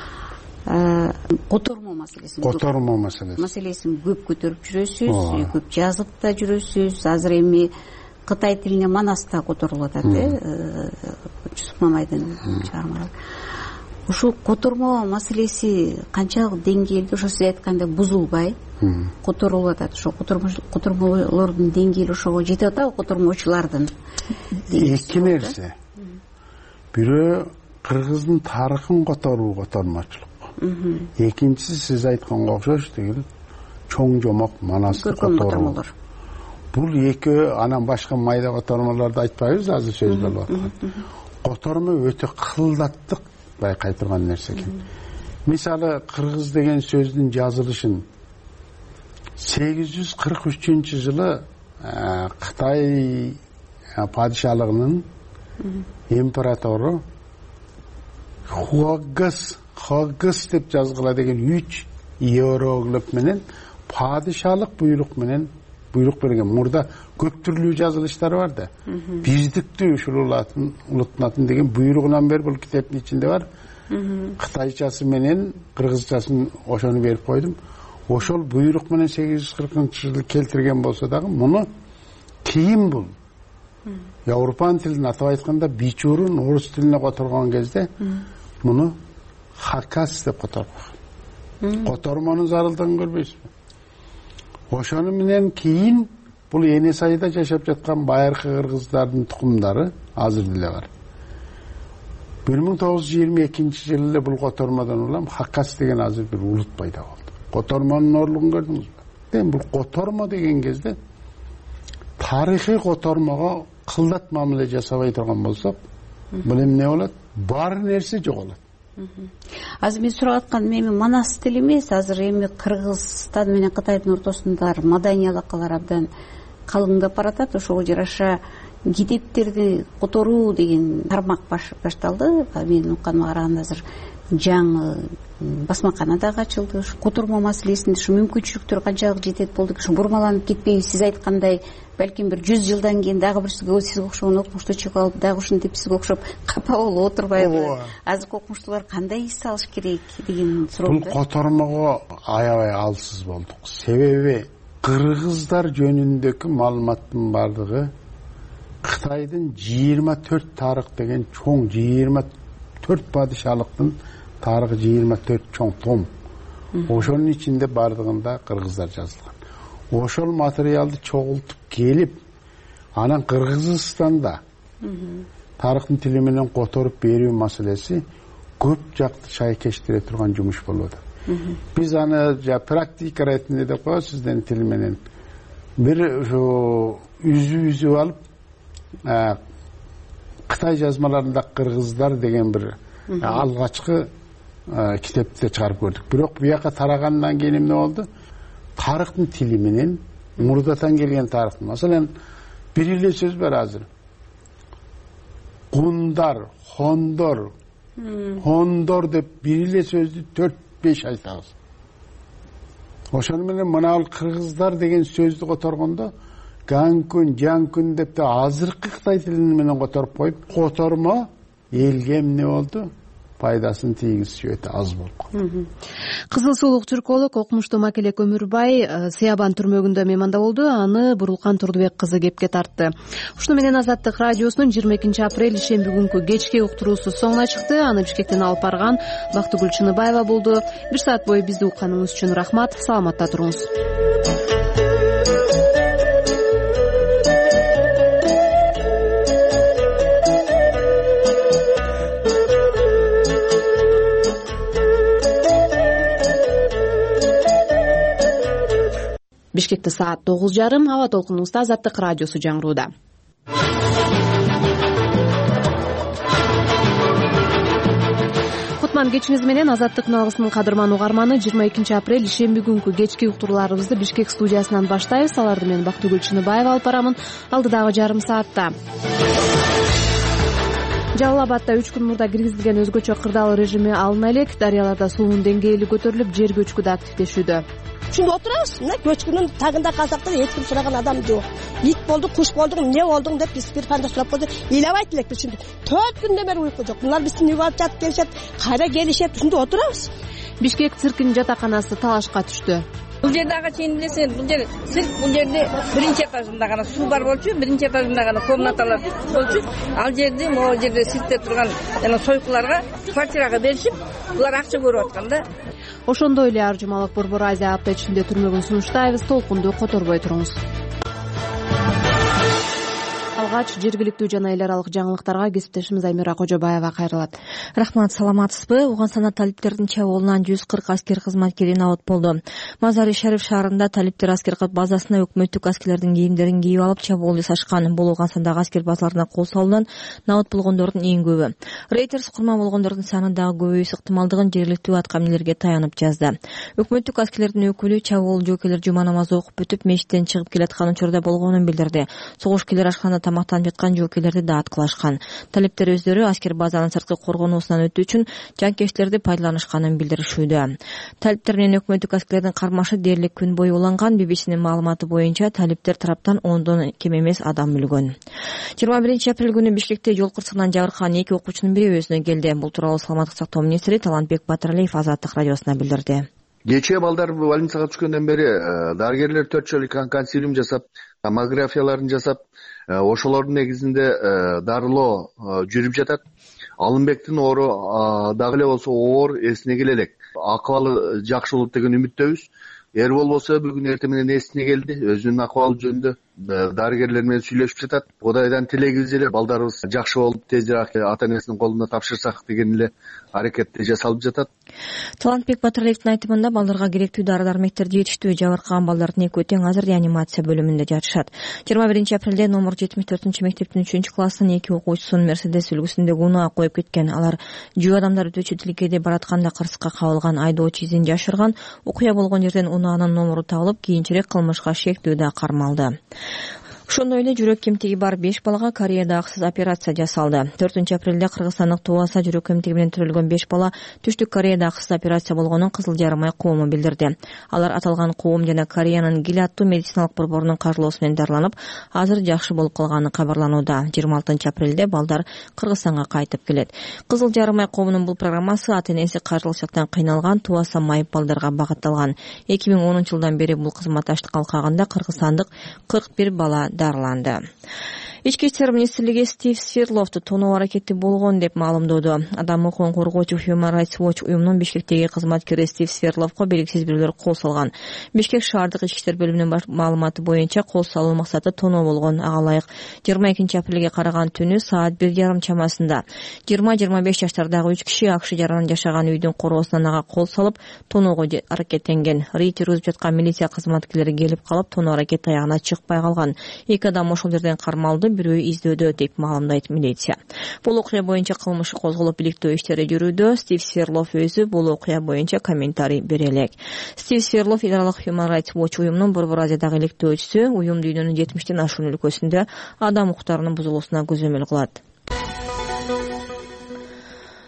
Котормо маселесин. Котормо маселеси. Маселесин көп көтөрүп жүрөсүз, көп жазып да жүрөсүз. Азыр эми Кытай тилине манас да которулуп атат, э, Жусуп Мамайдын чыгармалары. Ушул котормо маселеси канчалык деңгээлде, ошо сиз айткандай бузулбай которулуп атат. Ошо котормолордун деңгээли ошого жетип атабы, котормочулардын? Эки нерсе. Бирөө кыргыздын тарыхын которуу котормочулук. Экинчиси сиз айтканга окшош деген чоң жомок манасты которуу. Бул эки, анан башка майда котормолорду айтпайбыз, азыр сөз болуп аткан. Котормо өтө кылдаттык байкай турган нерсе экен. Мисалы, кыргыз деген сөздүн жазылышын сегиз жүз кырк үчүнчү жылы Кытай падышалыгынын императору Хуагыс, Хуагыс деп жазгыла деген үч иероглиф менен падышалык буйрук менен буйрук берген. Мурда көп түрлүү жазылыштар бар да. Биздикти ушул улутунатын деген буйругунан бери бул китептин ичинде бар. Кытайчасы менен кыргызчасын ошону берип койдум. Ошол буйрук менен сегиз жүз кыркынчы жылы келтирген болсо дагы муну кийин бул Европан тилин атап айтканда бичурун орус тилине которгон кезде муну хакас деп которгон. Котормонун зарылдыгын көрбөйсүзбү? Ошону менен кийин бул Эне Сайда жашап жаткан байыркы кыргыздардын тукумдары азыр деле бар. бир миң тогуз жүз жыйырма экинчи жылы эле бул котормодон улам хакас деген азыр бир улут пайда болду. Котормонун орлугун көрдүңүзбү? Дем бул котормо деген кезде тарыхый котормого кылдат мамиле жасабай турган болсок, бул эмне болот? Бар нерсе жоголот. Азыр мен сурап атканым эми манас тил эмес, азыр эми Кыргызстан менен Кытайдын ортосунда маданий алакалар абдан калыңдап баратат. Ошого жараша китептерди которуу деген тармак башталды. Менин укканыма караганда азыр жаңы басмакана дагы ачылды. Ушу котормо маселесинде ушу мүмкүнчүлүктөр канчалык жетет болду? Ушу бурмаланып кетпейби? Сиз айткандай, балким бир жүз жылдан кийин дагы бир сизге окшогон окумуштуу чыгып алып, дагы ушинтип сизге окшоп капа болуп отурбайбы? Азыркы окумуштуулар кандай эс алыш керек деген суроо. Бул котормого аябай алсыз болдук. Себеби кыргыздар жөнүндөгү маалыматтын бардыгы Кытайдын жыйырма төрт тарых деген чоң жыйырма төрт падышалыктын тарыхы жыйырма төрт чоң том. Ошонун ичинде бардыгында кыргыздар жазылган. Ошол материалды чогултуп келип, анан Кыргызстанда тарыхтын тили менен которуп берүү маселеси көп жакты шайкештире турган жумуш болот. Биз аны жа практика ретинде деп коебуз, сиздин тил менен бир үзү үзүп алып, Кытай жазмаларында кыргыздар деген бир алгачкы китепти чыгарып көрдүк. Бирок буяка тарагандан кийин эмне болду? Тарыхтын тили менен мурдатан келген тарых. Маселен, бир эле сөз бар азыр. Гундар, хондор, хондор деп бир эле сөздү төрт беш айтабыз. Ошону менен мына кыргыздар деген сөздү которгондо ганкүн, жанкүн деп да азыркы Кытай тилин менен которуп коюп, котормо элге эмне болду? пайдасын тийгизиши өтө аз болгон. Кызыл суулук түркөлүк окумуштуу Макелек Өмүрбай Сыябан түрмөгүндө мейманда болду. Аны Бурулкан Турдубек кызы кепке тартты. Ушуну менен Азаттык радиосунун жыйырма экинчи апрель ишемби күнкү кечки уктуруусу соңуна чыкты. Аны Бишкектен алып барган Бактыгүл Чыныбаева болду. Бир саат бою бизди укканыңыз үчүн рахмат. Саламатта туруңуз. Бишкекте саат тогуз жарым. Аба толкунубузда Азаттык радиосу жаңырууда. Кутман кечиңиз менен Азаттык налгысынын кадырман угарманы жыйырма экинчи апрель ишемби күнкү кечки уктурууларыбызды Бишкек студиясынан баштайбыз. Аларды мен Бактыгүл Чыныбаева алып барамын. Алдыдагы жарым саатта Жалал Абадда үч күн мурда киргизилген өзгөчө кырдаал режими алына элек. Дарыяларда суунун деңгээли көтөрүлүп, жер көчкү да активдешүүдө. Ушунда отурабыз. Мына көчкүнүн тагында калсак эч ким сураган адам жок. Ит болду, куш болду, эмне болдуң деп биз бир кандай сурап койду. Ыйлабайт элек биз. төрт күндөн бери уйку жок. Булар биздин үйгө алып жатып келишет, кайра келишет. Ушунда отурабыз. Бишкек циркинин жатаканасы талашка түштү. Бул жерде ага чейин билесиң, бул жер цирк, бул жерде биринчи этажында гана суу бар болчу, биринчи этажында гана комнаталар болчу. Ал жерде, могу жерде циркте турган жана сойкуларга квартирага беришип, булар акча көрүп атканда. Ошондой эле Ар Жумалык Борбор Азия апта ичинде түрмөгүн сунуштайбыз. Толкунду которбой туруңуз. Алгач жергиликтүү жана эл аралык жаңылыктарга кесиптешimiz Аймира Кожобаева кайрылат. Рахмат, саламатсызбы? Угансана талиптердин чабуулунан жүз кырк аскер кызматкери набат болду. Мазари Шариф шаарында талиптер аскер базасына өкмөттүк аскерлердин кийимдерин кийип алып чабуул жасашкан. Бул Угансандагы аскер базаларына кол салуудан набат болгондордун эң көбү. Reuters курман болгондордун санындагы көбөйүүсү ыктымалдыгын жергиликтүү аткаминелерге таянып жазды. Өкмөттүк аскерлердин өкүлү чабуул жоокерлер жума намазы окуп бүтүп мечиттен чыгып келаткан учурда болгонун билдирди. Согушкерлер ашканда тамактанып жаткан жоокерлерди да аткылашкан. Талиптер өздөрү аскер базанын сырткы коргонуусунан өтүү үчүн жанкечтерди пайдаланышканын билдиришүүдө. Талиптер менен өкмөттүк аскерлердин кармашы дээрлик күн бою уланган. би би синин маалыматы боюнча талиптер тараптан ондон кем эмес адам өлгөн. жыйырма биринчи апрель күнү Бишкекте жол кырсыгынан жабыркаган эки окуучунун бири өзүнө келди. Бул тууралуу саламаттык сактоо министри Талантбек Батыралиев Азаттык радиосуна билдирди. Кечээ балдар больницага түшкөндөн бери дарыгерлер төрт жолу консилиум жасап, томографияларын жасап, ошолордун негизинде дарылоо жүрүп жатат. Алымбектин оору дагы эле болсо оор эсине келе элек. Акыбалы жакшы болот деген үмүттөбүз. Эрбол болсо бүгүн эртең менен эсине келди. Өзүнүн акыбалы жөнүндө дарыгерлер менен сүйлөшүп жатат. Кудайдан тилегибиз эле балдарыбыз жакшы болуп, тезирээк ата энесинин колуна тапшырсак деген эле аракетти жасалып жатат. Талантбек Батыралиевдин айтымында балдарга керектүү дары-дармектерди жетиштүү. Жабыркаган балдардын экөө тең азыр реанимация бөлүмүндө жатышат. жыйырма биринчи апрелде номер жетимиш төртүнчү мектептин үчүнчү класстын эки окуучусун Мерседес үлгүсүндө унаа коюп кеткен. Алар жөө адамдар өтүүчү тилкеде баратканда кырсыкка кабылган. Айдоочу изин жашырган. Окуя болгон жерден унаанын номеру табылып, кийинчерээк кылмышка шектүү да кармалды. Ошондой эле жүрөк кемтиги бар беш балага Кореяда акысыз операция жасалды. төртүнчү апрелде кыргызстандык Туаса жүрөк кемтиги менен төрөлгөн беш бала Түштүк Кореяда акысыз операция болгонун Кызыл Жарым ай коому билдирди. Алар аталган коом жана Кореянын Гил аттуу медициналык борборунун каржылоосу менен дарыланып, азыр жакшы болуп калганы кабарланууда. жыйырма алтынчы апрелде балдар Кыргызстанга кайтып келет. Кызыл Жарым ай коомунун бул программасы ата энеси каржылыктан кыйналган Туаса майып балдарга багытталган. эки миң онунчу жылдан бери бул кызматташтык алкагында кыргызстандык кырк бир бала дарыланды. Ички иштер министрлиги Стив Сверловду тоноо аракети болгон деп маалымдоодо. Адам укугун коргоочу Human Rights Watch уюмунун Бишкектеги кызматкери Стив Сверловго белгисиз бирөөлөр кол салган. Бишкек шаардык ички иштер бөлүмүнүн маалыматы боюнча кол салуу максаты тоноо болгон. Ага ылайык жыйырма экинчи апрелге караган түнү саат бир жарым чамасында жыйырма жыйырма беш жаштардагы үч киши акш жаранын жашаган үйдүн короосунан ага кол салып, тоноого аракеттенген. Рейд жүргүзүп жаткан милиция кызматкерлери келип калып, тоноо аракети аягына чыкпай калган. Эки адам ошол жерден кармалды, бирөө издөөдө деп маалымдайт милиция. Бул окуя боюнча кылмыш козголуп, иликтөө иштери жүрүүдө. Стив Сверлов өзү бул окуя боюнча комментарий бере элек. Стив Сверлов эл аралык Human Rights Watch уюмунун Борбор Азиядагы иликтөөчүсү. Уюм дүйнөнүн жетимиштен ашуун өлкөсүндө адам укуктарынын бузулуусуна көзөмөл кылат.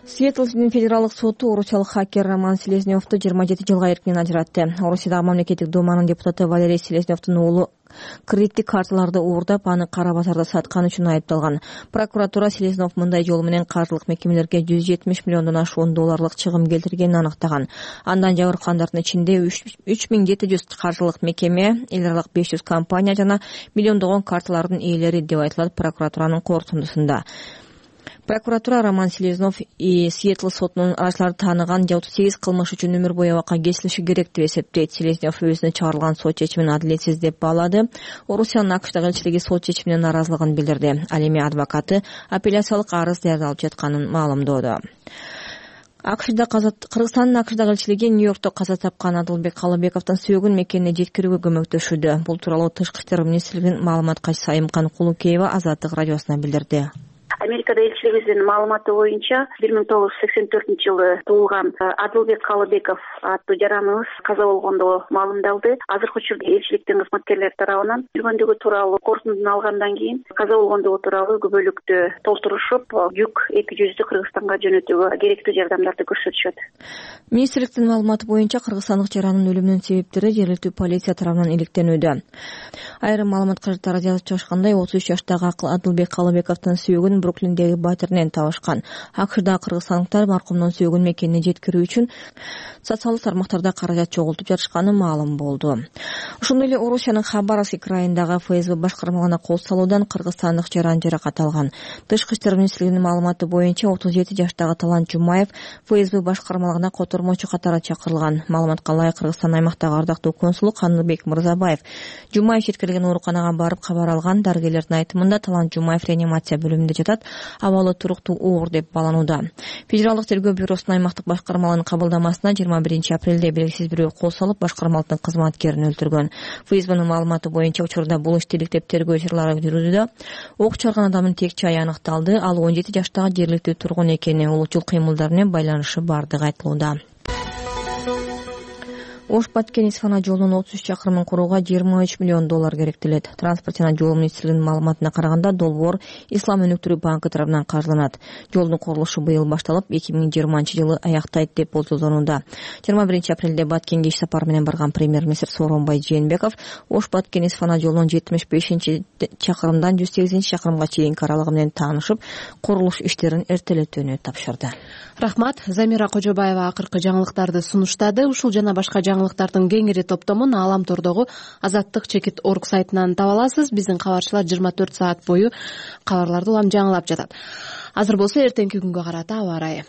Сиэтлдин федералдык соту орусиялык хакер Роман Селезневду жыйырма жети жылга эркинен ажыратты. Орусиядагы мамлекеттик думанын депутаты Валерий Селезневдун уулу кредиттик карталарды уурдап, аны кара базарда саткан үчүн айыпталган. Прокуратура Селезнев мындай жол менен каржылык мекемелерге жүз жетимиш миллиондон ашуун долларлык чыгым келтиргенин аныктаган. Андан жабыркандардын ичинде үч миң жети жүз каржылык мекеме, эл аралык беш жүз компания жана миллиондогон карталардын ээлери деп айтылат прокуратуранын корутундусунда. Прокуратура Роман Селезнев и Сиэтл сотунун арачыларды тааныган отуз сегиз кылмыш үчүн өмүр бою абакка кесилиши керек деп эсептейт. Селезнев өзүнө чыгарылган сот чечимин адилетсиз деп баалады. Орусиянын АКШдагы элчилиги сот чечимине нааразылыгын билдирди. Ал эми адвокаты апелляциялык арыз даярдалып жатканын маалымдоодо. АКШда Кыргызстандын АКШдагы элчилиги Нью-Йоркто каза тапкан Адылбек Калыбековдун сөөгүн мекенине жеткирүүгө көмөктөшүүдө. Бул тууралуу Тышкы иштер министрлигинин маалымат катчысы Айымкан Кулукеева Азаттык радиосуна билдирди. Америкада элчилигибиздин маалыматы боюнча бир миң тогуз жүз сексен төртүнчү жылы туулган Адылбек Калыбеков аттуу жараныбыз каза болгондо маалымдалды. Азыркы учурда элчиликтин кызматкерлери тарабынан жүргөндүгү тууралуу корутундун алгандан кийин каза болгондугу тууралуу күбөлүктү толтурушуп, жүк эки жүздү Кыргызстанга жөнөтүүгө керектүү жардамдарды көрсөтүшөт. Министрликтин маалыматы боюнча кыргызстандык жарандын өлүмүнүн себептери жергиликтүү полиция тарабынан иликтенүүдө. Айрым маалымат кажеттары жазып чыгышкандай, отуз үч жаштагы Адылбек Калыбековдун сөөгүн Бруклиндеги батиринен табышкан. АКШда кыргызстандыктар маркумдун сөөгүн мекенине жеткирүү үчүн социалдык тармактарда каражат чогултуп жатышканы маалым болду. Ошондой эле Орусиянын Хабаровск крайындагы эф эс бэ башкармалыгына кол салуудан кыргызстандык жаран жаракат алган. Тышкы иштер министрлигинин маалыматы боюнча отуз жети жаштагы Талант Жумаев эф эс бэ башкармалыгына котормочу катары чакырылган. Маалыматка ылайык Кыргызстан аймактагы ардактуу консулу Каныбек Мырзабаев Жумаев жеткирилген ооруканага барып кабар алган. Дарыгерлердин айтымында Талант Жумаев реанимация бөлүмүндө жатат, абалы туруктуу оор деп баланууда. Федералдык тергөө бюросунун аймактык башкармалыгынын кабылдамасына жыйырма биринчи апрелде белгисиз бирөө кол салып, башкармалыктын кызматкерин өлтүргөн. эф эс бэнин маалыматы боюнча учурда бул ишти иликтеп тергөө ишаралары жүрүүдө. Ок чыгарган адамдын тек чайы аныкталды. Ал он жети жаштагы жергиликтүү тургун экени, улутчул кыймылдар менен байланышы бардыгы айтылууда. Ош-Баткен-Исфана жолунун отуз үч чакырымын курууга жыйырма үч миллион доллар керектелет. Транспорт жана жол министрлигинин маалыматына караганда, долбоор Ислам өнүктүрүү банкы тарабынан каржыланат. Жолдун курулушу быйыл башталып, эки миң жыйырманчы жылы аяктайт деп болжолдонууда. жыйырма биринчи апрелде Баткенге иш сапары менен барган премьер-министр Сооронбай Жээнбеков Ош-Баткен-Исфана жолунун жетимиш бешинчи чакырымдан жүз сегизинчи чакырымга чейинки аралыгы менен таанышып, курулуш иштерин эртелетүүнү тапшырды. Рахмат. Замира Кожобаева акыркы жаңылыктарды сунуштады. Ушул жана башка жаңылыктардын кеңири топтомун Аламтордогу Азаттык чекит орг сайтынан таба аласыз. Биздин кабарчылар жыйырма төрт саат бою кабарларды улам жаңылап жатат. Азыр болсо эртеңки күнгө карата аба ырайы.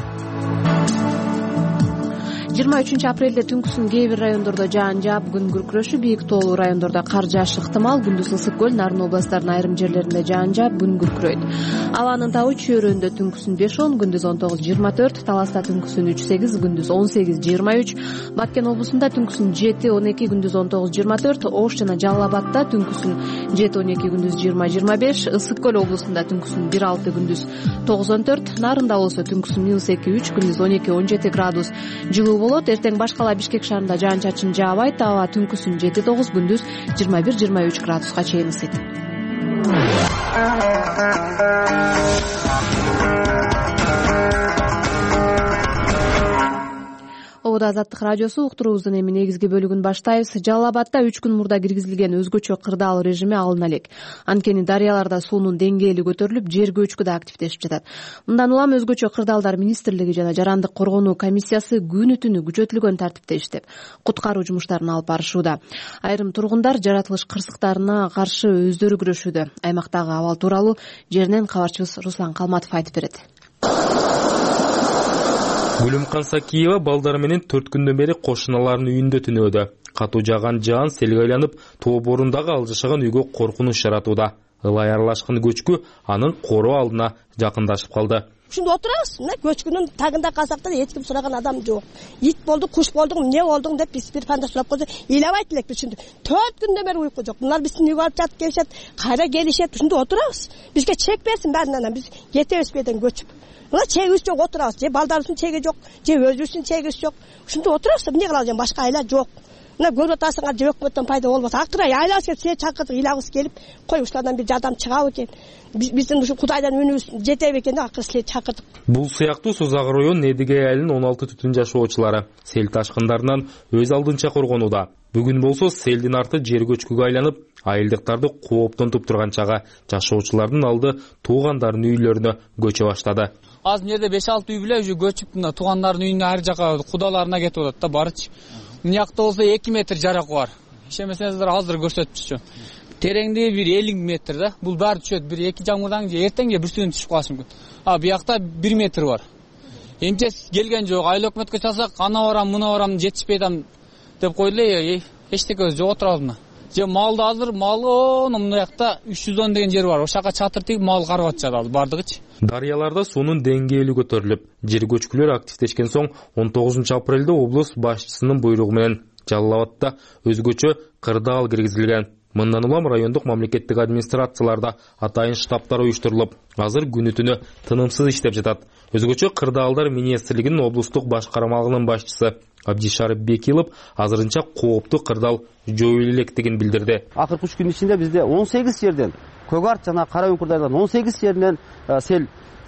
жыйырма үчүнчү апрелде түнкүсүн кээ бир райондордо жаан жаап, күн күркүрөшү, бийик тоолуу райондордо кар жаашы ыктымал. Күндүз Ысык көл, Нарын областтарынын айрым жерлеринде жаан жаап, күн күркүрөйт. Абанын табы Чөйрөндө түнкүсүн беш он, күндүз он тогуз жыйырма төрт, Таласта түнкүсүн үч сегиз, күндүз он сегиз жыйырма үч, Баткен облусунда түнкүсүн жети он эки, күндүз он тогуз жыйырма төрт, Ош жана Жалал Абадта түнкүсүн жети он эки, күндүз жыйырма жыйырма беш, Ысык көл облусунда түнкүсүн бир алты, күндүз тогуз он төрт, Нарында болсо түнкүсүн минус эки үч, күндүз он эки он жети градус жылуу болот. Эртең башка Бишкек шаарында жаан-чачын жаабайт. Аба түнкүсүн жети тогуз, күндүз жыйырма бир жыйырма үч градуска чейин ысыйт. Обуда Азаттык радиосу уктуруубуздун эми негизги бөлүгүн баштайбыз. Жалал Абадда үч күн мурда киргизилген өзгөчө кырдаал режими алына элек. Анткени дарыяларда суунун деңгээли көтөрүлүп, жер көчкү да активдешип жатат. Мындан улам өзгөчө кырдаалдар министрлиги жана жарандык коргонуу комиссиясы күнү түнү күчөтүлгөн тартипте иштеп, куткаруу жумуштарын алып барышууда. Айрым тургундар жаратылыш кырсыктарына каршы өздөрү күрөшүүдө. Аймактагы абал тууралуу жеринен кабарчыбыз Руслан Калматов айтып берет. Гүлүмкан Сакиева балдары менен төрт күндөн бери кошуналарынын үйүндө түнөөдө. Катуу жааган жаан селге айланып, тоо борундагы ал жашаган үйгө коркунуч жаратууда. Ылай аралашкан көчкү анын короо алдына жакындашып калды. Ушунда отурабыз, мына көчкүнүн тагында калсак да эч ким сураган адам жок. Ит болду, куш болду, эмне болдуң деп биз бир панда сурап койсо, ыйлабайт элек ушунда. төрт күндөн бери уйку жок. Булар биздин үйгө алып жатып келишет, кайра келишет, ушунда отурабыз. Бизге чек берсин баарынан, биз кетебиз беден көчүп. Мына чегибиз жок, отурабыз. Же балдарыбыздын чеги жок, же өзүбүздүн чегибиз жок. Ушунда отурабыз, эмне кылалы, башка айла жок. мына көрүп атасыңар же өкмөттөн пайда болбосо акыры айласы силер чакырдык ыйлагыбыз келип кой ушулардан бир жардам чыгабы экен биздин ушу кудайдан үнүбүз жетеби экен деп акыры силерди чакырдык. Бул сыяктуу Созак район Недиге айылынын он алты түтүн жашоочулары сел ташкындарынан өз алдынча коргонууда. Бүгүн болсо селдин арты жер көчкүгө айланып, айылдыктарды кооптонтуп турган чага жашоочулардын алды туугандарынын үйлөрүнө көчө баштады. Азыр жерде беш алты үй биле уже көчүп мына туугандарынын үйүнө ар жака кудаларына кетип атат да барычы. Мына жакта болсо эки метр жарак бар. Ишенмесеңиздер азыр көрсөтүпчү. Тереңдиги бир элүү метр да. Бул баары түшөт. Бир эки жамырдан же эртең же бир сүйүн түшүп калышы мүмкүн. А буякта бир метр бар. Эмчес келген жок. Айыл өкмөткө чалсак, ана барам, мына барам, жетишпей атам деп койду эле. Эчтеке жок отурабыз. Же малды азыр малы мына жакта үч жүз он деген жер бар. Ошака чатыр тигип мал карап атышат азыр бардыгычы. Дарыяларда суунун деңгээли көтөрүлүп, жер көчкүлөр активдешкен соң он тогузунчу апрелде облус башчысынын буйругу менен Жалал Абадта өзгөчө кырдаал киргизилген. Мындан улам райондук мамлекеттик администрацияларда атайын штабтар уюштурулуп, азыр күнү түнү тынымсыз иштеп жатат. Өзгөчө кырдаалдар министрлигинин облустук башкармалыгынын башчысы Абдишарып Бекилов азырынча кооптуу кырдаал жоюла электигин билдирди. Акыркы үч күн ичинде бизде он сегиз жерден Көк Арт жана Кара Үңкүрдайдан он сегиз жеринен сел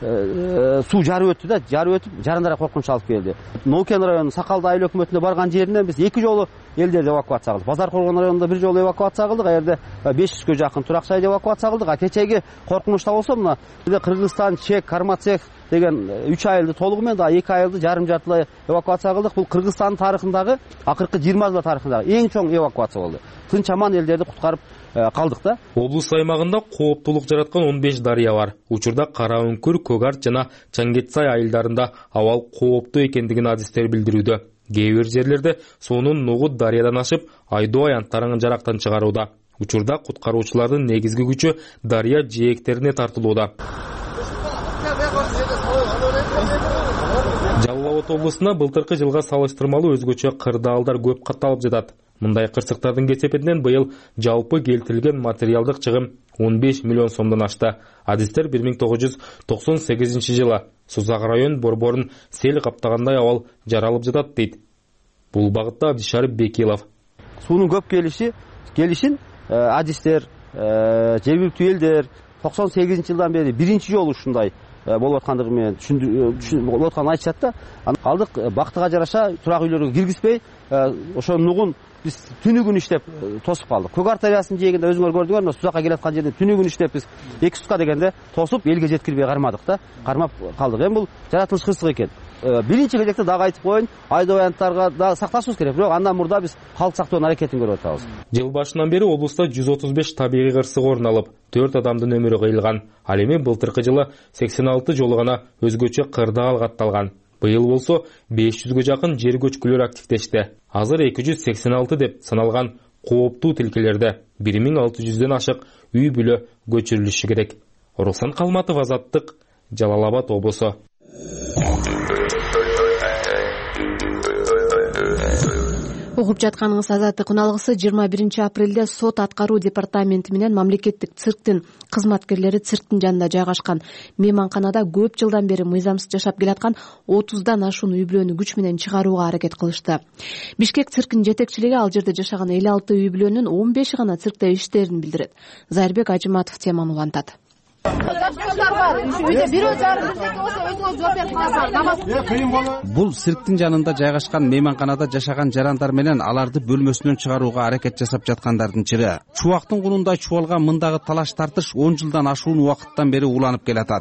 суу жарып өттү да, жарып өтүп жарандарга коркунуч алып келди. Нокен районунун Сакалды айыл өкмөтүнө барган жеринен биз эки жолу элдерди эвакуация кылдык. Базар Коргон районунда бир жолу эвакуация кылдык, а жерде беш жүзгө жакын турак жайды эвакуация кылдык. А кечеги коркунучта болсо мына Кыргызстан, Чек, Кармацех деген үч айылды толугу менен да эки айылды жарым жартылай эвакуация кылдык. Бул Кыргызстандын тарыхындагы акыркы жыйырма жыл тарыхындагы эң чоң эвакуация болду. Тынч аман элдерди куткарып калдык да. Облус аймагында кооптуулук жараткан он беш дарыя бар. Учурда Кара Үңкүр, Көк Арт жана Чаңгетсай айылдарында абал кооптуу экендигин адистер билдирүүдө. Кээ бир жерлерде суунун нугу дарыядан ашып, айдоо аянттарын жарактан чыгарууда. Учурда куткаруучулардын негизги күчү дарыя жээктерине тартылууда. Жалал Абад облусуна былтыркы жылга салыштырмалуу өзгөчө кырдаалдар көп катталып жатат. Мындай кырсыктардын кесепетинен быйыл жалпы келтирилген материалдык чыгым он беш миллион сомдон ашты. Адистер бир миң тогуз жүз токсон сегизинчи жылы Созак район борборун сел каптагандай абал жаралып жатат дейт. Бул багытта Абдишарып Бекилов. Суунун көп келиши, келишин адистер, жергиликтүү элдер токсон сегизинчи жылдан бери биринчи жолу ушундай болуп аткандыгы менен түшүндүрүп болуп атканын айтышат да. Алдык бактыга жараша турак үйлөргө киргизбей, ошо нугун биз түнү күн иштеп тосуп калдык. Көк Арт дарыясынын жээгинде өзүңөр көрдүңөр, мына Сузакка келаткан жерде түнү күн иштеп биз эки сутка дегенде тосуп элге жеткирбей кармадык да, кармап калдык. Эми бул жаратылыш кырсык экен. Биринчи кезекте дагы айтып коеюн, айдоо аянттарга да сакташыбыз керек, бирок андан мурда биз калк сактоонун аракетин көрүп атабыз. Жыл башынан бери облуста жүз отуз беш табигый кырсык орун алып, төрт адамдын өмүрү кыйылган. Ал эми былтыркы жылы сексен алты жолу гана өзгөчө кырдаал катталган. Быйыл болсо беш жүзгө жакын жер көчкүлөр активдешти. Азыр эки жүз сексен алты деп саналган кооптуу тилкелерде бир миң алты жүздөн ашык үй бүлө көчүрүлүшү керек. Руслан Калматов, Азаттык, Жалал Абад облусу. Угуп жатканыңыз Азаттык уналгысы жыйырма биринчи апрелде сот аткаруу департаменти менен мамлекеттик цирктин кызматкерлери цирктин жанында жайгашкан мейманканада көп жылдан бери мыйзамсыз жашап келаткан отуздан ашуун үй бүлөнү күч менен чыгарууга аракет кылышты. Бишкек циркинин жетекчилиги ал жерде жашаган элүү алты үй бүлөнүн он беши гана циркте иштерин билдирет. Зайырбек Ажыматов теманы улантат. Бул цирктин жанында жайгашкан мейманканада жашаган жарандар менен аларды бөлмөсүнөн чыгарууга аракет жасап жаткандардын чыры. Чубактын кулундай чубалган мындагы талаш тартыш он жылдан ашуун убакыттан бери уланып келатат.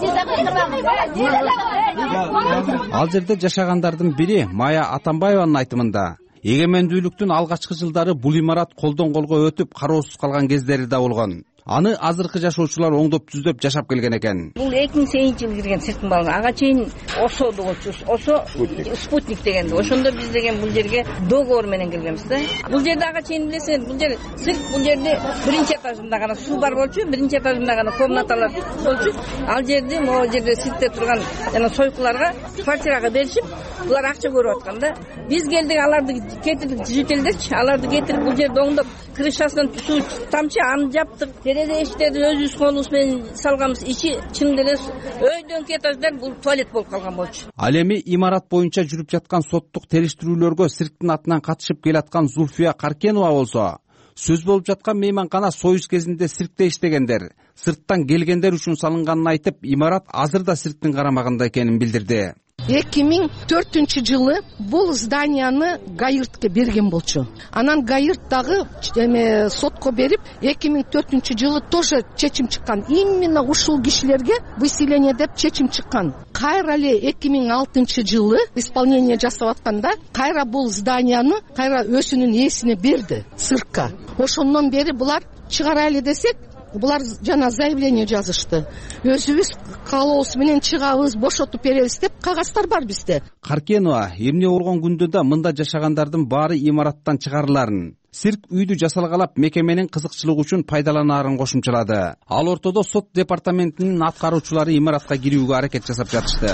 Ал жерде жашагандардын бири Мая Атамбаеванын айтымында, эгемендүүлүктүн алгачкы жылдары бул имарат колдон колго өтүп кароосуз калган кездери да болгон. Аны азыркы жашоочулар оңдоп түздөп жашап келген экен. Бул эки миң сегизинчи жылы кирген цирктин балы. Ага чейин Осо дегенчү, Осо спутник дегенди. Ошондо биз деген бул жерге договор менен келгенбиз да. Бул жерде ага чейин билесиңер, бул жер цирк, бул жерде биринчи этажында гана суу бар болчу, биринчи этажында гана комнаталар болчу. Ал жерде могу жерде циркте турган жана сойкуларга квартирага беришип, булар акча көрүп аткан да. биз келдик, аларды кетирдик, жителдерчи аларды кетирип бул жерде оңдоп, крышасынан суу тамчы, аны жаптык, терезе эшиктерди өзүбүз колубуз менен салганбыз. Ичи чын эле өйдөнкү этаждар бул туалет болуп калган болчу. Ал эми имарат боюнча жүрүп жаткан соттук териштирүүлөргө цирктин атынан катышып келаткан Зульфия Каркенова болсо, сөз болуп жаткан мейманкана союз кезинде циркте иштегендер, сырттан келгендер үчүн салынганын айтып, имарат азыр да цирктин карамагында экенин билдирди. эки миң төртүнчү жылы бул зданияны Гаиртке берген болчу. Анан Гаирт дагы эме сотко берип, эки миң төртүнчү жылы тоже чечим чыккан. Именно ушул кишилерге выселение деп чечим чыккан. Кайра эле эки миң алтынчы жылы исполнение жасап атканда кайра бул зданияны кайра өзүнүн ээсине берди циркка. Ошондон бери булар чыгарайлы десек, булар жана заявление жазышты. Өзүбүз каалообуз менен чыгабыз, бошотуп беребиз деп кагаздар бар бизде. Каркенова эмне болгон күндө да мында жашагандардын баары имараттан чыгарыларын, цирк үйдү жасалгалап мекеменин кызыкчылыгы үчүн пайдаланаарын кошумчалады. Ал ортодо сот департаментинин аткаруучулары имаратка кирүүгө аракет жасап жатышты.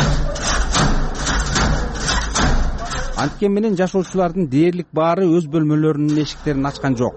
Анткени менен жашоочулардын дээрлик баары өз бөлмөлөрүнүн эшиктерин ачкан жок.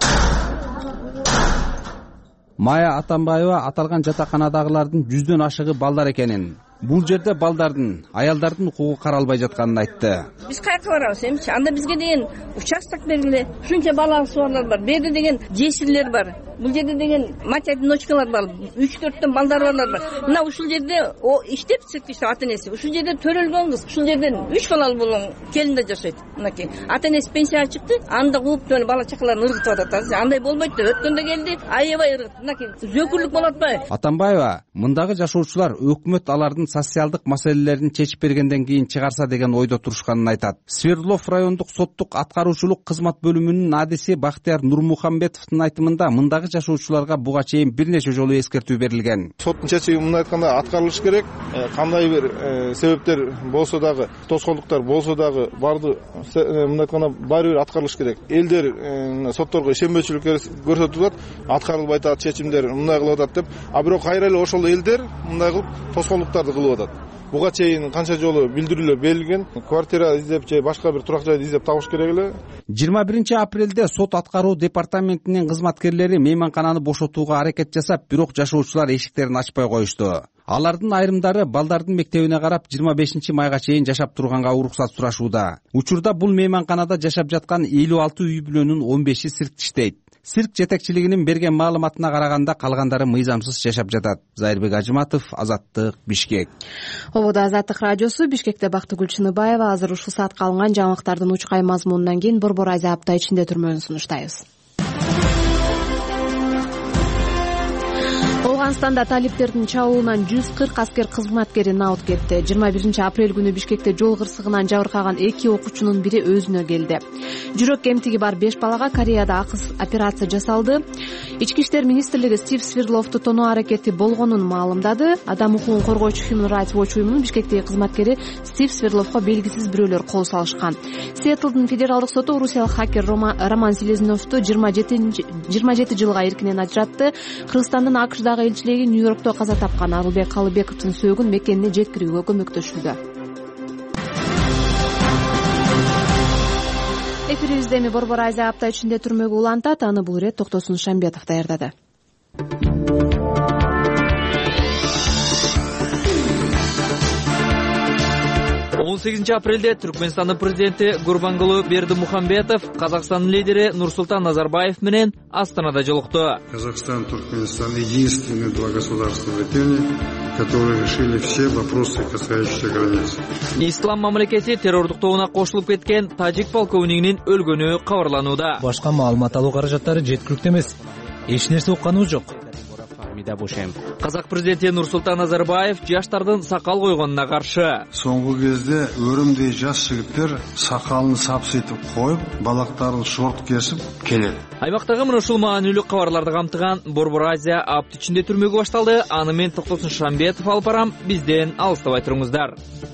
Майя Атамбаева аталган жатаканадагылардын жүздөн ашыгы балдар экенин, бул жерде балдардын, аялдардын укугу каралбай жатканын айтты. Биз кайка барабыз эмчи? Анда бизге деген участок бериле. Ушунча баласы барлар бар. Берде деген жесирлер бар. Бул жерде деген мать одиночкалар бар. үч төрттөн балдар барлар бар. Мына ушул жерде о иштеп цирк иштеп ата энеси. Ушул жерде төрөлгөн кыз, ушул жерден үч балалы болгон келинде жашайт. Мынакей. Ата энеси пенсияга чыкты, анда кууп төлө бала чакаларын ыргытып атат. Андай болбойт да. Өткөндө келди, аябай ыргытты. Мынакей. Зөкүрлүк болот атпайбы? Атамбаева, мындагы жашоочулар өкмөт алардын социалдык маселелерин чечип бергенден кийин чыгарса деген ойдо турушканын айтат. Свердлов райондук соттук аткаруучулук кызмат бөлүмүнүн адиси Бактияр Нурмухамбетовдун айтымында мындагы жашоочуларга буга чейин бир нече жолу эскертүү берилген. Соттун чечими мындай айтканда аткарылыш керек. Кандай бир себептер болсо дагы, тоскоолдуктар болсо дагы барды мындай айтканда баары бир аткарылыш керек. Элдер сотторго ишенбөөчүлүк көрсөтүп атат, аткарылбай атат, чечимдер мындай кылып атат деп, а бирок кайра эле ошол элдер мындай кылып тоскоолдуктарды кылып атат. Буга чейин канча жолу билдирүүлөр берилген, квартира издеп же башка бир турак жайды издеп табыш керек эле. жыйырма биринчи апрелде сот аткаруу департаментинин кызматкерлери мейманкананы бошотууга аракет жасап, бирок жашоочулар эшиктерин ачпай коюшту. Алардын айрымдары балдардын мектебине карап жыйырма бешинчи майга чейин жашап турганга уруксат сурашууда. Учурда бул мейманканада жашап жаткан элүү алты үй бүлөнүн он беши циркте иштейт. Цирк жетекчилигинин берген маалыматына караганда калгандары мыйзамсыз жашап жатат. Зайырбек Ажыматов, Азаттык, Бишкек. Ободо Азаттык радиосу. Бишкекте Бактыгүл Чыныбаева. Азыр ушул саатка алынган жаңылыктардын учкай мазмунунан кийин Борбор Азия апта ичинде түрмөнүн сунуштайбыз. Афганстанда талиптердин чабуулунан жүз кырк аскер кызматкери наут кетти. жыйырма биринчи апрель күнү Бишкекте жол кырсыгынан жабыркаган эки окуучунун бири өзүнө келди. Жүрөк кемтиги бар беш балага Кореяда акыс операция жасалды. Ички иштер министрлиги Стив Свердловду тоноо аракети болгонун маалымдады. Адам укугун коргоочу Human Rights Watch уюмунун Бишкектеги кызматкери Стив Свердловго белгисиз бирөөлөр кол салышкан. Сиэтлдын федералдык соту орусиялык хакер Роман Селезновду жыйырма жети жылга эркинен ажыратты. Кыргызстандын АКШдагы элчилиги Нью-Йоркто каза тапкан Арылбек Калыбековдун сөөгүн мекенине жеткирүүгө көмөктөшүүдө. Эфирибизде эми Борбор Азия апта ичинде түрмөгө улантат. Аны бул ирет Токтосун Шамбетов даярдады. он сегизинчи апрелде Түркмөнстандын президенти Гурбангулы Бердимухамбетов Казакстандын лидери Нурсултан Назарбаев менен Астанада жолукту. Казахстан, Туркменистан — единственные два государства в регионе, которые решили все вопросы, касающиеся границ. Ислам мамлекети террордук тобуна кошулуп кеткен тажик полковнигинин өлгөнү кабарланууда. Башка маалымат алуу каражаттары жеткиликтүү эмес. Эч нерсе укканыбыз жок. Казак президенти Нурсултан Назарбаев жаштардын сакал койгонуна каршы. Соңгу кезде өрүмдөй жаш жигиттер сакалын сапсытып коюп, балактарын шорт кесип келет. Аймактагы мына ушул маанилүү кабарларды камтыган Борбор Азия апта ичинде түрмөгө башталды. Аны мен Токтосун Шамбетов алып барам. Бизден алыстабай туруңуздар.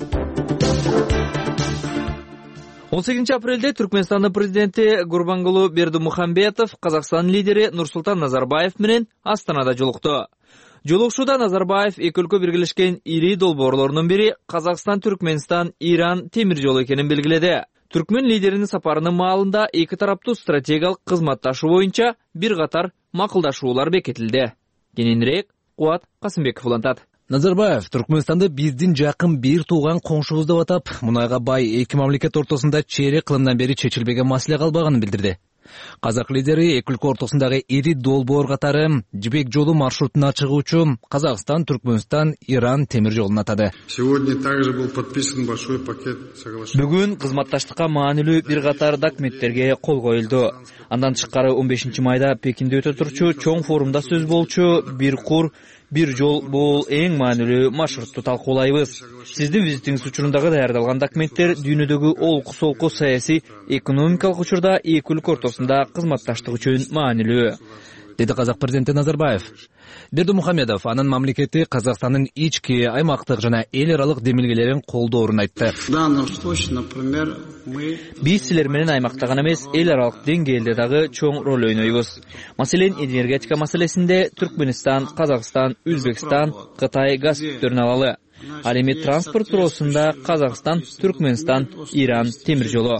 он сегизинчи апрелде Түркмөнстандын президенти Гурбангулы Бердимухамбетов Казакстандын лидери Нурсултан Назарбаев менен Астанада жолукту. Жолугушууда Назарбаев эки өлкө биргелешкен ири долбоорлорунун бири Казакстан, Түркмөнстан, Иран темир жолу экенин белгиледи. Түркмөн лидеринин сапарынын маалында эки тараптуу стратегиялык кызматташуу боюнча бир катар макулдашуулар бекитилди. Кененирээк Кубат Касымбеков улантат. Назарбаев Түркмөнстанды биздин жакын бир тууган коңшубуз деп атап, мунайга бай эки мамлекет ортосунда чейрек кылымдан бери чечилбеген маселе калбаганын билдирди. Казак лидери эки өлкө ортосундагы ири долбоор катары Жибек жолу маршрутуна чыгуучу Казакстан, Түркмөнстан, Иран темир жолун атады. Сегодня также был подписан большой пакет соглашений. Бүгүн кызматташтыкка маанилүү бир катар документтерге кол коюлду. Андан тышкары он бешинчи майда Пекинде өтө турчу чоң форумда сөз болчу бир кур бир жол бул эң маанилүү маршрутту талкуулайбыз. Сиздин визитиңиз учурундагы даярдалган документтер дүйнөдөгү олку-солку саясий экономикалык учурда эки өлкө ортосунда кызматташтык үчүн маанилүү, деди казак президенти Назарбаев. Бердимухамедов анын мамлекети Казакстандын ички, аймактык жана эл аралык демилгелерин колдоорун айтты. Биз силер менен аймакта гана эмес, эл аралык деңгээлде дагы чоң роль ойнойбуз. Маселен, энергетика маселесинде Түркмөнстан, Казакстан, Өзбекстан, Кытай газ күттөрүн алалы. Ал эми транспорт туурасында Казакстан, Түркмөнстан, Иран темир жолу,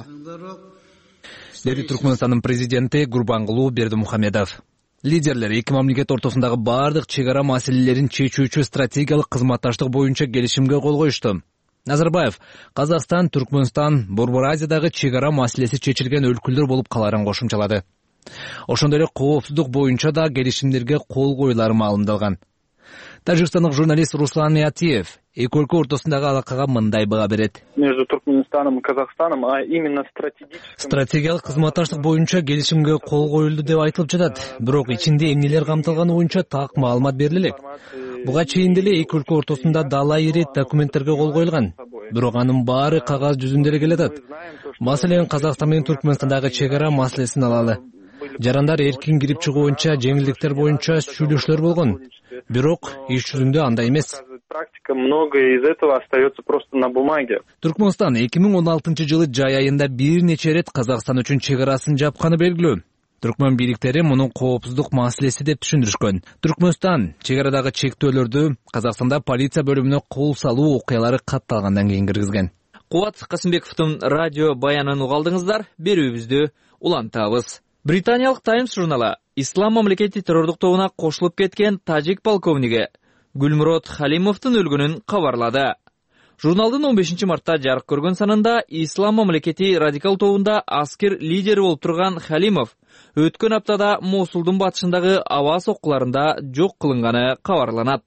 деди Түркмөнстандын президенти Гурбангулуу Бердимухамедов. Лидерлер эки мамлекет ортосундагы бардык чек ара маселелерин чечүүчү стратегиялык кызматташтык боюнча келишимге кол коюшту. Назарбаев Казакстан, Түркмөнстан, Борбор Азиядагы чек ара маселеси чечилген өлкөлдөр болуп каларын кошумчалады. Ошондой эле коопсуздук боюнча да келишимдерге кол коюлары маалымдалган. Тажикстандык журналист Руслан Миятиев эки өлкө ортосундагы алакага мындай баа берет. Между Туркменистаном и Казахстаном, а именно стратегическим... Стратегиялык кызматташтык боюнча келишимге кол коюлду деп айтылып жатат. Бирок ичинде эмнелер камтылганы боюнча так маалымат бериле элек. Буга чейин деле эки өлкө ортосунда дала ирет документтерге кол коюлган. Бирок анын баары кагаз жүзүндө эле келатат. Маселен, Казакстан менен Түркмөнстандагы чек ара маселесин алалы. Жарандар эркин кирип чыгуу боюнча, жеңилдиктер боюнча сүйлөшүүлөр болгон. Бирок иш жүзүндө андай эмес. Практика, многое из этого остается просто на бумаге. Түркмөнстан эки миң он алтынчы жылы жай айында бир нече ирет Казакстан үчүн чек арасын жапканы белгилүү. Түркмөн бийликтери мунун коопсуздук маселеси деп түшүндүрүшкөн. Түркмөнстан чек арадагы чектөөлөрдү Казакстанда полиция бөлүмүнө кол салуу окуялары катталгандан кийин киргизген. Кубат Касымбековдун радио баянын угалдыңыздар, берүүбүздү улантабыз. Британиялык Times журналы Ислам мамлекети террордук тобуна кошулуп кеткен тажик полковниги Гүлмурод Халимовдун өлгөнүн кабарлады. Журналдын он бешинчи мартта жарык көргөн санында Ислам мамлекети радикал тобунда аскер лидери болуп турган Халимов өткөн аптада Мосулдун батышындагы аба соккуларында жок кылынганы кабарланат.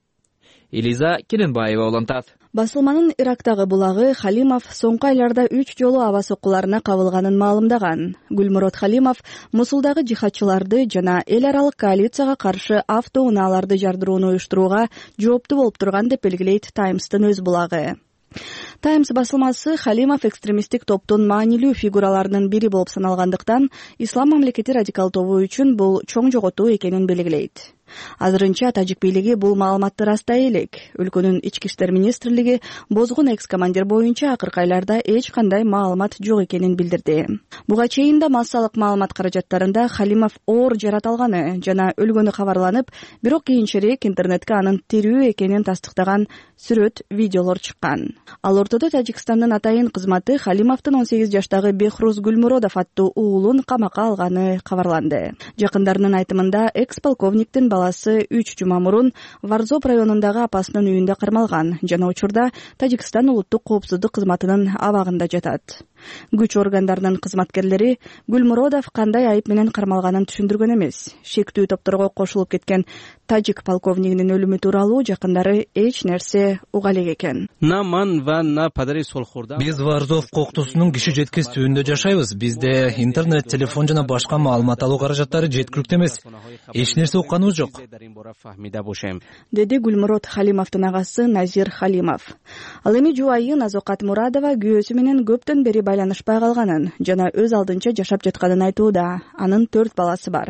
Элиза Кененбаева улантат. Басылманын Ирактагы булагы Халимов соңку айларда үч жолу аба соккуларына кабылганын маалымдаган. Гүлмурод Халимов Мусулдагы жихадчыларды жана эл аралык коалицияга каршы автоунааларды жардырууну уюштурууга жооптуу болуп турган деп белгилейт Таймстын өз булагы. Таймс басылмасы Халимов экстремисттик топтун маанилүү фигураларынын бири болуп саналгандыктан Ислам мамлекети радикал тобу үчүн бул чоң жоготуу экенин белгилейт. Азырынча тажик бийлиги бул маалыматты растай элек. Өлкөнүн ички иштер министрлиги бозгун экс-командир боюнча акыркы айларда эч кандай маалымат жок экенин билдирди. Буга чейин да массалык маалымат каражаттарында Халимов оор жарат алганы жана өлгөнү кабарланып, бирок кийинчерээк интернетке анын тирүү экенин тастыктаган сүрөт, видеолор чыккан. Ал ортодо Тажикстандын атайын кызматы Халимовдун он сегиз жаштагы Бехруз Гүлмуродов аттуу уулун камакка алганы кабарланды. Жакындарынын айтымында экс-полковниктин баласы үч жума мурун Варзоп районундагы апасынын үйүндө кармалган жана учурда Тажикстан улуттук коопсуздук кызматынын абагында жатат. Күч органдарынын кызматкерлери Гүлмуродов кандай айып менен кармалганын түшүндүргөн эмес. Шектүү топторго кошулуп кеткен тажик полковнигинин өлүмү тууралуу жакындары эч нерсе уга элек экен. Биз Варзов коктусунун киши жеткис түбүндө жашайбыз. Бизде интернет, телефон жана башка маалымат алуу каражаттары жеткиликтүү эмес. Эч нерсе укканыбыз жок, деди Гүлмурод Халимовдун агасы Назир Халимов. Ал эми жубайы Назокат Мурадова күйөөсү менен көптөн бери байланышпай калганын жана өз алдынча жашап жатканын айтууда. Анын төрт баласы бар.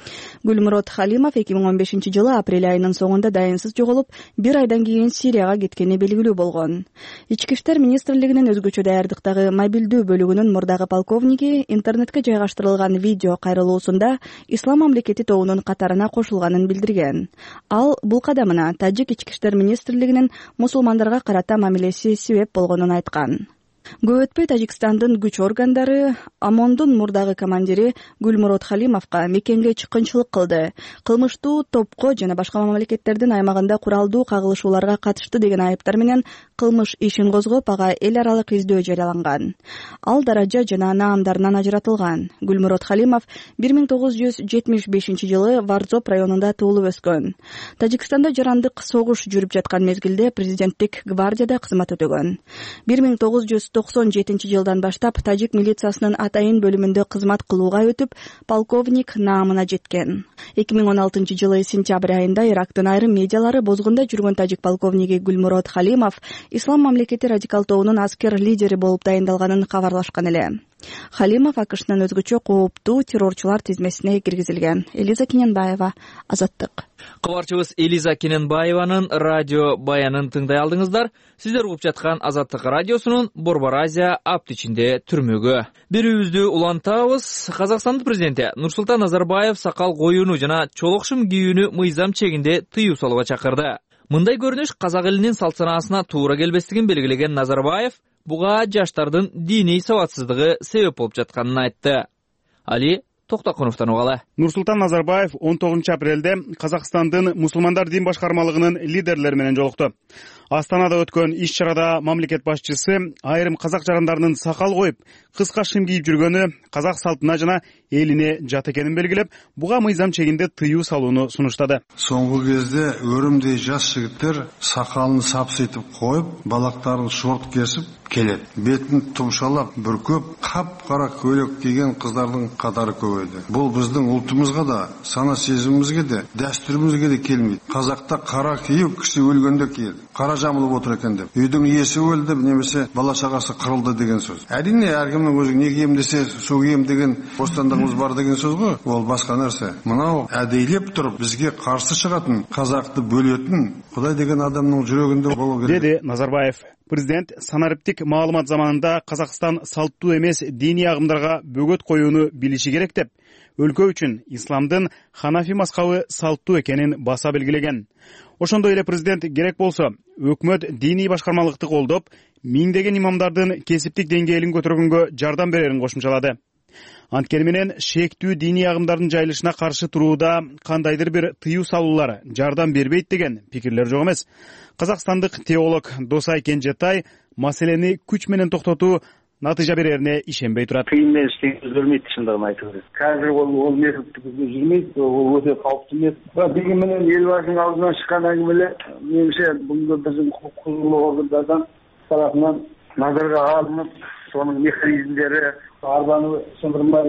Гүлмурод Халимов эки миң он бешинчи жылы апрель айынын соңунда дайынсыз жоголуп, бир айдан кийин Сирияга кеткени белгилүү болгон. Ички иштер министрлигинин өзгөчө даярдыктагы мобилдүү бөлүгүнүн мурдагы полковниги интернетке жайгаштырылган видео кайрылуусунда Ислам мамлекети тобунун катарына кошулганын билдирген. Ал бул кадамына Тажик ички иштер министрлигинин мусулмандарга карата мамилеси себеп болгонун айткан. Көп өтпөй Тажикстандын күч органдары ОМОНдун мурдагы командири Гүлмурод Халимовго мекенге чыккынчылык кылды. Кылмыштуу топко жана башка мамлекеттердин аймагында куралдуу кагылышууларга катышты деген айыптар менен кылмыш ишин козгоп, ага эл аралык издөө жарыяланган. Ал даража жана наамдарынан ажыратылган. Гүлмурод Халимов бир миң тогуз жүз жетимиш бешинчи жылы Варзоп районунда туулуп өскөн. Тажикстанда жарандык согуш жүрүп жаткан мезгилде президенттик гвардияда кызмат өтөгөн. бир миң тогуз жүз токсон жетинчи жылдан баштап тажик милициясынын атайын бөлүмүндө кызмат кылууга өтүп, полковник наамына жеткен. эки миң он алтынчы жылы сентябрь айында Ирактын айрым медиалары бозгунда жүргөн тажик полковниги Гүлмурод Халимов Ислам мамлекети радикал тобунун аскер лидери болуп дайындалганын кабарлашкан эле. Халимов АКШнын өзгөчө кооптуу террорчулар тизмесине киргизилген. Элиза Кененбаева, Азаттык. Кабарчыбыз Элиза Кененбаеванын радио баянын тыңдай алдыңыздар. Сиздер угуп жаткан Азаттык радиосунун Борбор Азия аптичинде түрмөгө. Берүүбүздү улантабыз. Казакстандын президенти Нурсултан Назарбаев сакал коюуну жана чолокшум кийүүнү мыйзам чегинде тыюу салууга чакырды. Мындай көрүнүш казак элинин салт санаасына туура келбестигин белгилеген Назарбаев буга жаштардын диний сабатсыздыгы себеп болуп жатканын айтты. Али Токтокуновдон угалы. Нурсултан Назарбаев он тогузунчу апрелде Казакстандын мусулмандар дин башкармалыгынын лидерлери менен жолукту. Астанада өткөн иш-чарада мамлекет башчысы айрым казак жарандарынын сакал коюп, кыска шым кийип жүргөнү казак салтына жана элине жат экенин белгилеп, буга мыйзам чегинде тыюу салууну сунуштады. Соңку кезде өрүмдөй жаш жигиттер сакалын сапсыйтып коюп, балактарын шорт кесип келет. Бетин тумшалап, бүркөп, кап-кара көйлөк кийген кыздардын катары көбөйдү. Бул биздин ултумузга да, сана сезимибизге де, дәстүрүбүзгө да келмейт. Казакта кара кийип, киши өлгөндө кийет. Кара жамылып отур экен деп. Үйдүн ээси өлдү, немесе бала чагасы кырылды деген сөз. Әрине, ар кимдин өзү не кийем десе, су кийем деген бостандыгыбыз бар деген сөз го. Ол башка нерсе. Мынау әдейлеп туруп бизге каршы чыгатын, казакты бөлөтүн Кудай деген адамдын жүрөгүндө болуу керек. Деди Назарбаев. Президент санариптик маалымат заманында Казакстан салттуу эмес диний агымдарга бөгөт коюуну билиши керек деп, өлкө үчүн исламдын ханафи мазхабы салттуу экенин баса белгилеген. Ошондой эле президент керек болсо, өкмөт диний башкармалыкты колдоп, миңдеген имамдардын кесиптик деңгээлин көтөргөнгө жардам берерин кошумчалады. Анткени менен шектүү диний агымдардын жайылышына каршы турууда кандайдыр бир тыюу салуулар жардам бербейт деген пикирлер жок эмес. Казакстандык теолог Досай Кенжетай маселени күч менен токтотуу натыйжа берерине ишенбей турат. Кыйын менен иштегибиз келбейт, чындыгын айтып берет. Казыр ол ол методду жүрмөйт, ол өтө калыптуу метод. Биги менен эл башынын алдынан чыккан аңгемелер менимче бүгүнкү биздин кузулуу органдардан тарапынан назарга алынып, сонун механизмдери арбаны сындырмай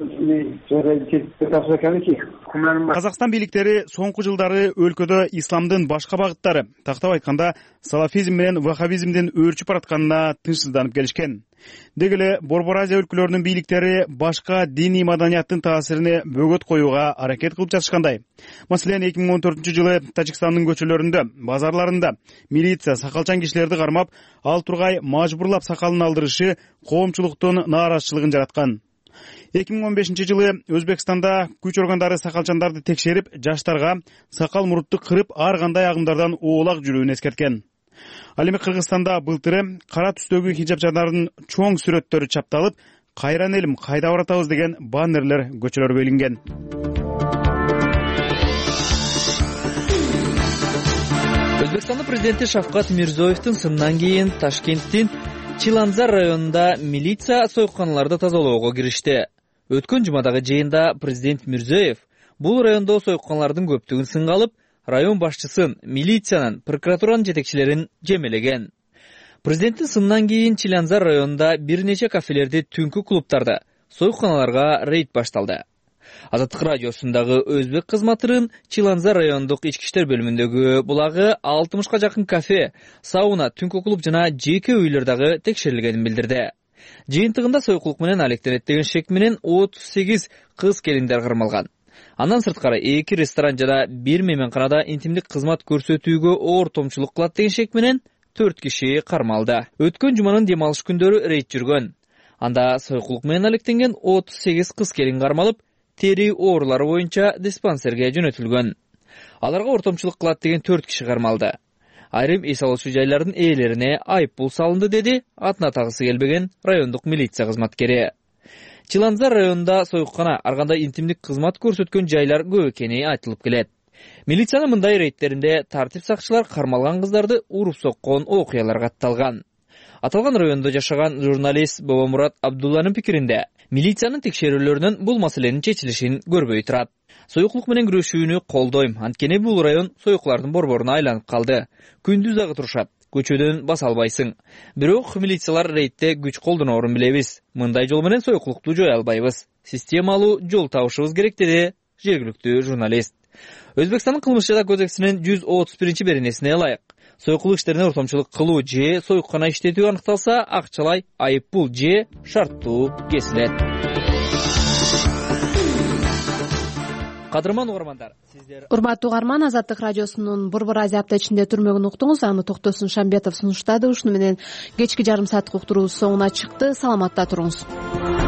Казакстан бийликтери соңку жылдары өлкөдө исламдын башка багыттары, тактап айтканда салафизм менен ваххабизмдин өөрчүп баратканына тынчсызданып келишкен. Деги эле Борбор Азия өлкөлөрүнүн бийликтери башка диний маданияттын таасирине бөгөт коюуга аракет кылып жатышкандай. Маселен, эки миң он төртүнчү жылы Тажикстандын көчөлөрүндө, базарларында милиция сакалчан кишилерди кармап, ал тургай мажбурлап сакалын алдырышы коомчулуктун нааразычылыгын жараткан. эки миң он бешинчи жылы Өзбекстанда күч органдары сакалчандарды текшерип, жаштарга сакал мурутты кырып, ар кандай агымдардан оолак жүрүүнү эскерткен. Ал эми Кыргызстанда былтыры кара түстөгү хижапчандардын чоң сүрөттөрү чапталып, кайран элим, кайда баратабыз деген баннерлер көчөлөргө илинген. Өзбекстандын президенти Шавкат Мирзиёевдин сынынан кийин Ташкенттин Чиланзар районунда милиция сойкуnkаналарды тазалоого киришти. Өткөн жумадагы жыйында президент Мирзиёев бул райондо сойкуnkаналардын көптүгүн сынга алып, район башчысын, милициянын, прокуратуранын жетекчилерин жемелеген. Президенттин сынынан кийин Чиланзар районунда бир нече кафелерди, түнкү клубтарды, сойкуnkаналарга рейд башталды. Азаттык радиосундагы өзбек кызматырын Чиланзар райондук ички иштер бөлүмүндөгү булагы алтымышка жакын кафе, сауна, түнкү клуб жана жеке үйлөр дагы текшерилгенин билдирди. Жыйынтыгында сойкулук менен алектенет деген шек менен отуз сегиз кыз келиндер кармалган. Андан сырткары эки ресторан жана бир мейманканада интимдик кызмат көрсөтүүгө ортомчулук кылат деген шек менен төрт киши кармалды. Өткөн жуманын дем алыш күндөрү рейд жүргөн. Анда сойкулук менен алектенген отуз сегиз кыз келин кармалып, тери оорулары боюнча диспансерге жөнөтүлгөн. Аларга ортомчулук кылат деген төрт киши кармалды. Айрым эс алуучу жайлардын ээлерине айыппул салынды, деди атына тагысы келбеген райондук милиция кызматкери. Чиланзар районунда сойкукана, арганда интимдик кызмат көрсөткөн жайлар көп экени айтылып келет. Милициянын мындай рейдтеринде тартип сакчылар кармалган кыздарды уруп соккон окуялар катталган. Аталган райондо жашаган журналист Бобомурат Абдулланын пикиринде, милициянын текшерүүлөрүнөн бул маселенин чечилишин көрбөй турат. Союклук менен күрөшүүнү колдойм, анткени бул район союклардын борборуна айланып калды. Күндүз дагы турушат, көчөдөн баса албайсың. Бирок милициялар рейдте күч колдоноорун билебиз. Мындай жол менен союклукту жоя албайбыз. Системалуу жол табышыбыз керек, деди жергиликтүү журналист. Өзбекстандын кылмыш жаза кодексинин жүз отуз биринчи беренесине ылайык, сойкулук иштерине ортомчулук кылуу же союккана иштетүү аныкталса, акчалай айыппул же шарттуу кесилет. Кадырман угармандар, сиздер урматтуу угарман, Азаттык радиосунун Борбор Азия апта ичинде түрмөгүн уктуңуз. Аны Токтосун Шамбетов сунуштады. Ушуну менен кечки жарым сааттык уктуруубуз соңуна чыкты. Саламатта туруңуз.